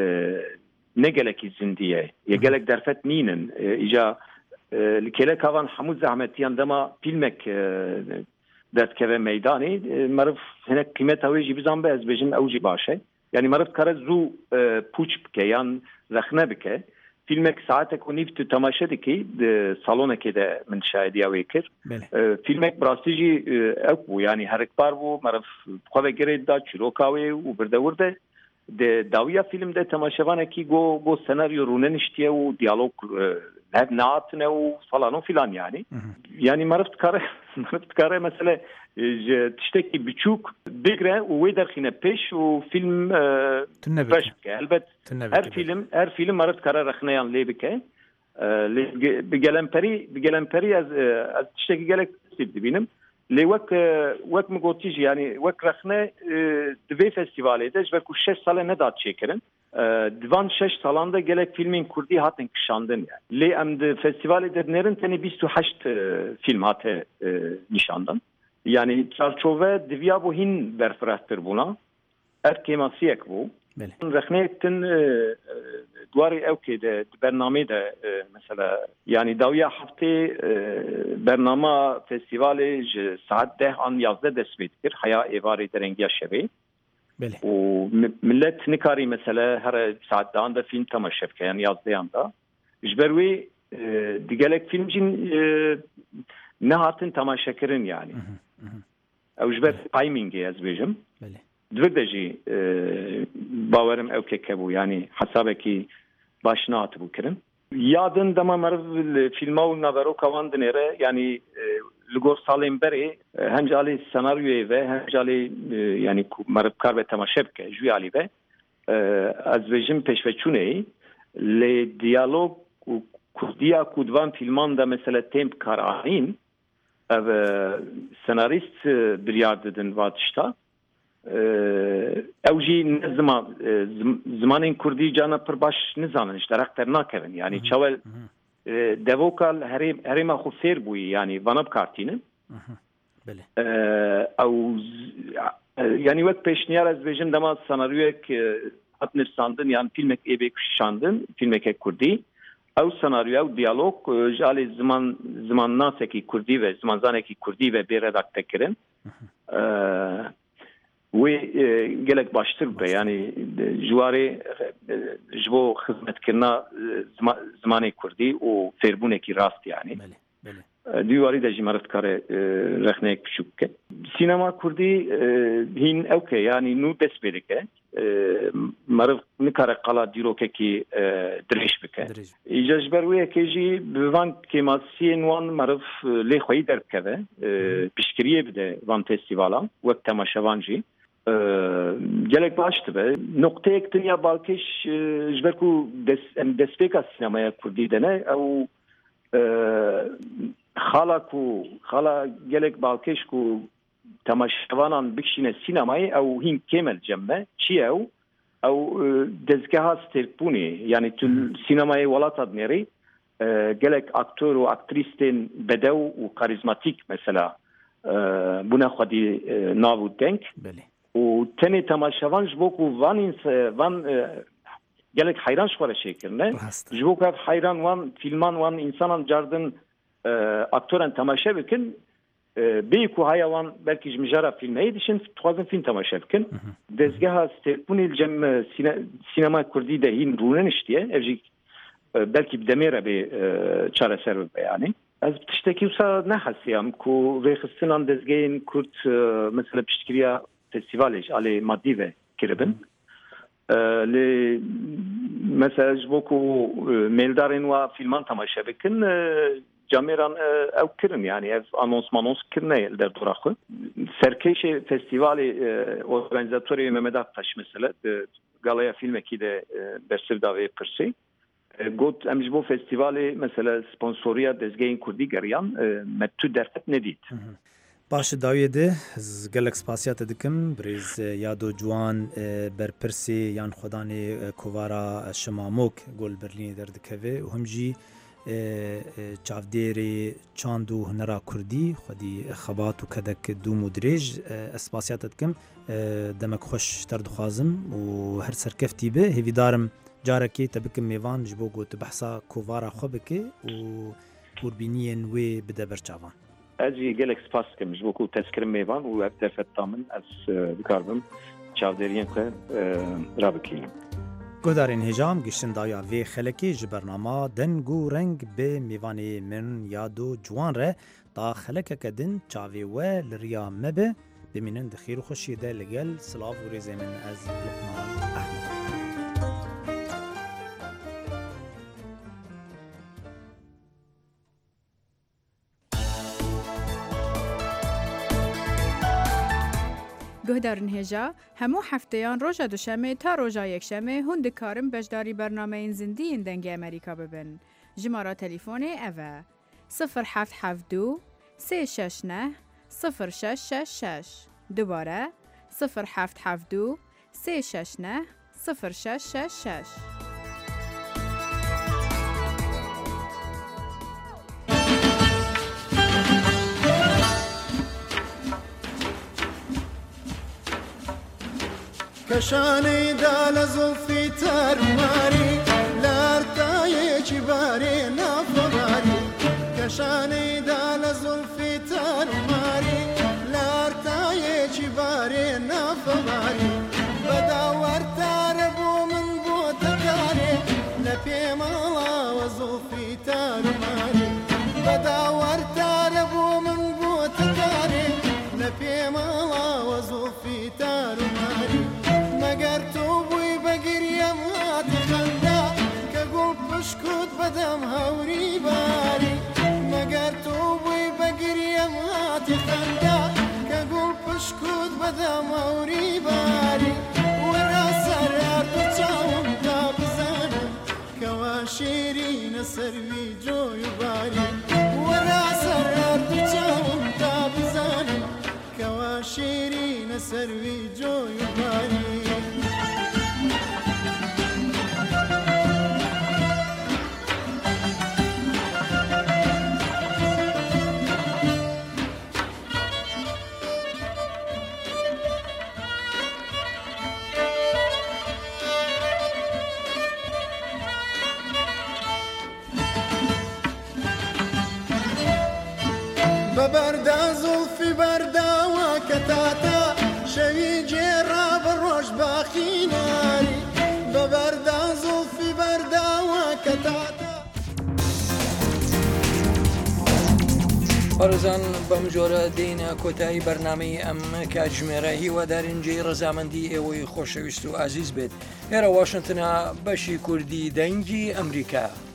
S19: ne gelekî zindî ye. Ye gelek derfet nînin. Îja li kêlek havan hemû zehmetiyan dema fîlmek derdkeve meydanê meriv hinek qîmeta wê jî bizan be ez bêjim ew jî baş e. Yani meriv kare zû pûç bike yan rexne bike. Filmek saatek û nîv tu temaşe dikî di salonekê de min şahediya wê kir. Filmek bi rastî jî ew bû yani herikbar bû meriv xwe vegerê da çîroka wê û birdewir de di dawiya fîlm de temaşevanekî got got senaryo rûne niştiye û diyalog hev nehatine û falan û filan yani. Yani meriv dikare meriv dikare mesele ji tiştekî biçûk bigre û wê derxîne pêş û film beş bike. Elbet her film her film meriv dikare rexneyan lê bike. Bi gelemperî bi gelemperî ez ez tiştekî gelek dibînim. Lê wek wek min gotî jî yani wek rexne di vê festîvalê de ji ber ku şeş sale nedat çêkirin. Divan şeş salan da gelek filmên Kurdî hatin kişandin yani. Lê em di festîvalê de nerin tenê bîst û heşt film hate nîşandin. Yani çarçove diviya bû hîn berfirehtir bûna. Er kêmasiyek bû. Rexneyek tin dwarê ew kê de di bernamê de mesela yani dawiya heftê bernama festîvalê ji saet deh an yazde dest pê dikir heya êvarê derengiya şevê. û millet nikarî mesela her saet dehan de film temaşe bike yani yazdeyan da. Ji ber wê di gelek film jî nehatin temaşekirin yani. Ew ji ber timingê ez bêjim. Divir de jî bawerim ew kek hebû yani hesabekî baş nehatibû kirin. Yadin dema meriv filma û naveroka wan dinêre yani li gor salên berê hem ji alî senaryoyê ve hem ji alî yani meriv kar ve temaşe bike ji wî alî ve ez bêjim pêşveçûnê lê diyalog û kurdiya ku divan filman de mesela tên bikar anîn ev senarîst biryar didin va tişta. Ew jî ne ziman zimanên Kurdî cana pir baş nizanin ji derekter nakevin yani çawel devokal herê herêma xwe fêr bûyî yani vana bikartînin. Ew yani wek pêşniyar ez bêjim dema senaryoyek hat nivîsandin yan filmek êbê kuşandin filmekek Kurdî ew senaryo ew diyalog ji alî ziman zimannasekî Kurdî ve zimanzanekî Kurdî ve bê redakte kirin. Wê gelek baştir be yani ji warê ji bo xizmetkirina zimanê Kurdî û fêrbûnekî rast yani. Dî warî de jî meriv dikare rexneyek biçûk bike. Sînema Kurdî hîn ew ke yani nû dest pê dike. Meriv nikare qala dîrokekî dirêj bike. Îja ji ber wê yekê jî bi van kêmasiyên wan meriv lê xweyî derbikeve. Piştgiriyê bide van festîvalan wek temaşevan jî. Gelek baş dibe. Noktayek dinya balkêş ji ber ku destpêka sînemaya Kurdî de ne ew xala ku xala gelek balkêş ku temaşevanan bikişîne sînemayê ew hîn kêmel cemme çi ew ew dezgeha stêrkbûnê yani tu sînemayê welata dinêrî gelek aktör û aktrîstên bedew û karizmatik mesela bûne xwedî nav û deng û tenê temaşevan ji bo ku van van gelek heyran ji xwe re çêkirine ji bo ku ev heyran wan fîlman wan însanan cardin aktoran temaşe bikin bê ku haya wan belkî ji mijara fîlmeyê dişin dixwazin fîlm temaşe bikin dezgeha stêrpûnê cem sînema Kurdî de hîn rûne niştiye ev jî belkî bi demê re bê çareser bibe yanî ez tiştekî wisa nehesiyam ku rêxistinan dezgehên Kurd mesela piştgiriya festivalê ji alê madî ve kiribin lê mesela ji bo ku mêldarên wa fîlman temaşe bikin cameran ew kirin yani ev anons manons kirine li derdora xwe serkêşê festivalê organizatorê Mehmet Aktaş mesela galaya filmekî de bersiv da vê pirsê got em ji bo festivalê mesela sponsoriya dezgehên Kurdî geriyan me tu derfet nedît.
S11: Baş dawiyê de ez gelek spasiya te dikim birêz Yado Ciwan berpirsê yan xwedanê kovara Şimamok gol Berlînê derdikeve û him jî çavdêrê çand û hunera Kurdî xwedî xebat û kedek dûm û dirêj ez spasiya te dikim demek xweş ter dixwazim û her serkeftî be hêvîdarim carekê te bikim mêvan ji bo ku tu behsa kovara xwe bike û hûrbîniyên wê bide ber çavan.
S19: Ez jî gelek spas dikim ji bo ku tezkirin mêvan û ev derfeta min ez dikarbim çavdêriyên xwe rabikînim.
S11: Guhdarên hêjam giştin daya vê xelekê ji bernama deng û reng bê mêvanê min Yado Ciwan re da xelekeke din çavê we li riya me be bimînin di xêr û xweşiyê de li gel silav û rêzê min ez Luqman Ehmed.
S6: Guhdarên hêja hemû hefteyan roja duşemê ta roja yekşemê hûn dikarin beşdarî bernameyên zindiyên dengê Amerîka bibin. Jimara telîfonê ev e sıfır heft heft du sê şeş neh sıfır şeş şeş şeş dubare sıfır heft heft du sê şeş neh sıfır şeş şeş şeş.
S20: کەشانەی دا لە زوڵفی تەرماری لارتایەکی بارێ نافۆباری کەشانەی دا لە زوڵفی تەرماری لارتایەکی بارێ نافۆباری بەداوەرتارە بۆ من بۆ تەکارێ لە پێماڵاوە زوڵفی تەرماری بەداوەرتارە بۆ من بۆ تەکارێ لە پێماڵاوە زوڵفی تەرماری مەگەر تۆ بووی بەگریەم هاتی خەندا کە گوڵ پشکوت بەدەم هەوری باری مەگەر تۆ بووی بەگریەم هاتی خەندا کە گوڵ پشکوت بەدەم هەوری باری وەرا سەرار تو چاوم تا بزانم کەوا شیرینە سەروی جۆی و باری وەرا سەرار تو چاوم تا بزانم کەوا شیرینە سەروی جۆی و باری بەبەردا زوڵفی بەرداوە کە تاتا شەوی جێڕا بە ڕۆژ باخی ناری بەبەردا زوڵفی بەرداوە کە تاتا
S2: بەڕێزان بەم جۆرە دێنە کۆتایی بەرنامەی ئەم کاتژمێرە هیوادارنجەی ڕەزامەندی ئێوەی خۆشەویست و ئازیز بێت هێرە واشنتنە بەشی کوردی دەنگی ئەمریکا.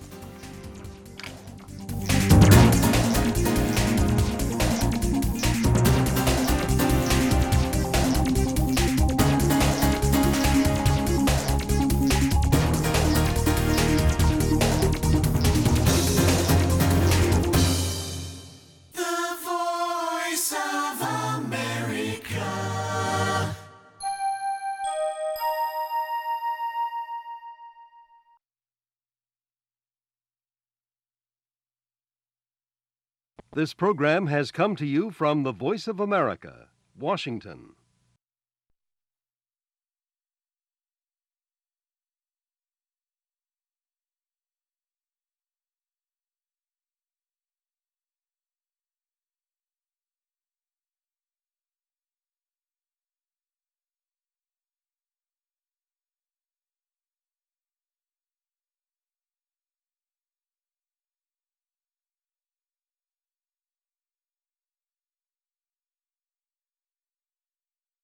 S1: This program has come to you from the Voice of America, Washington.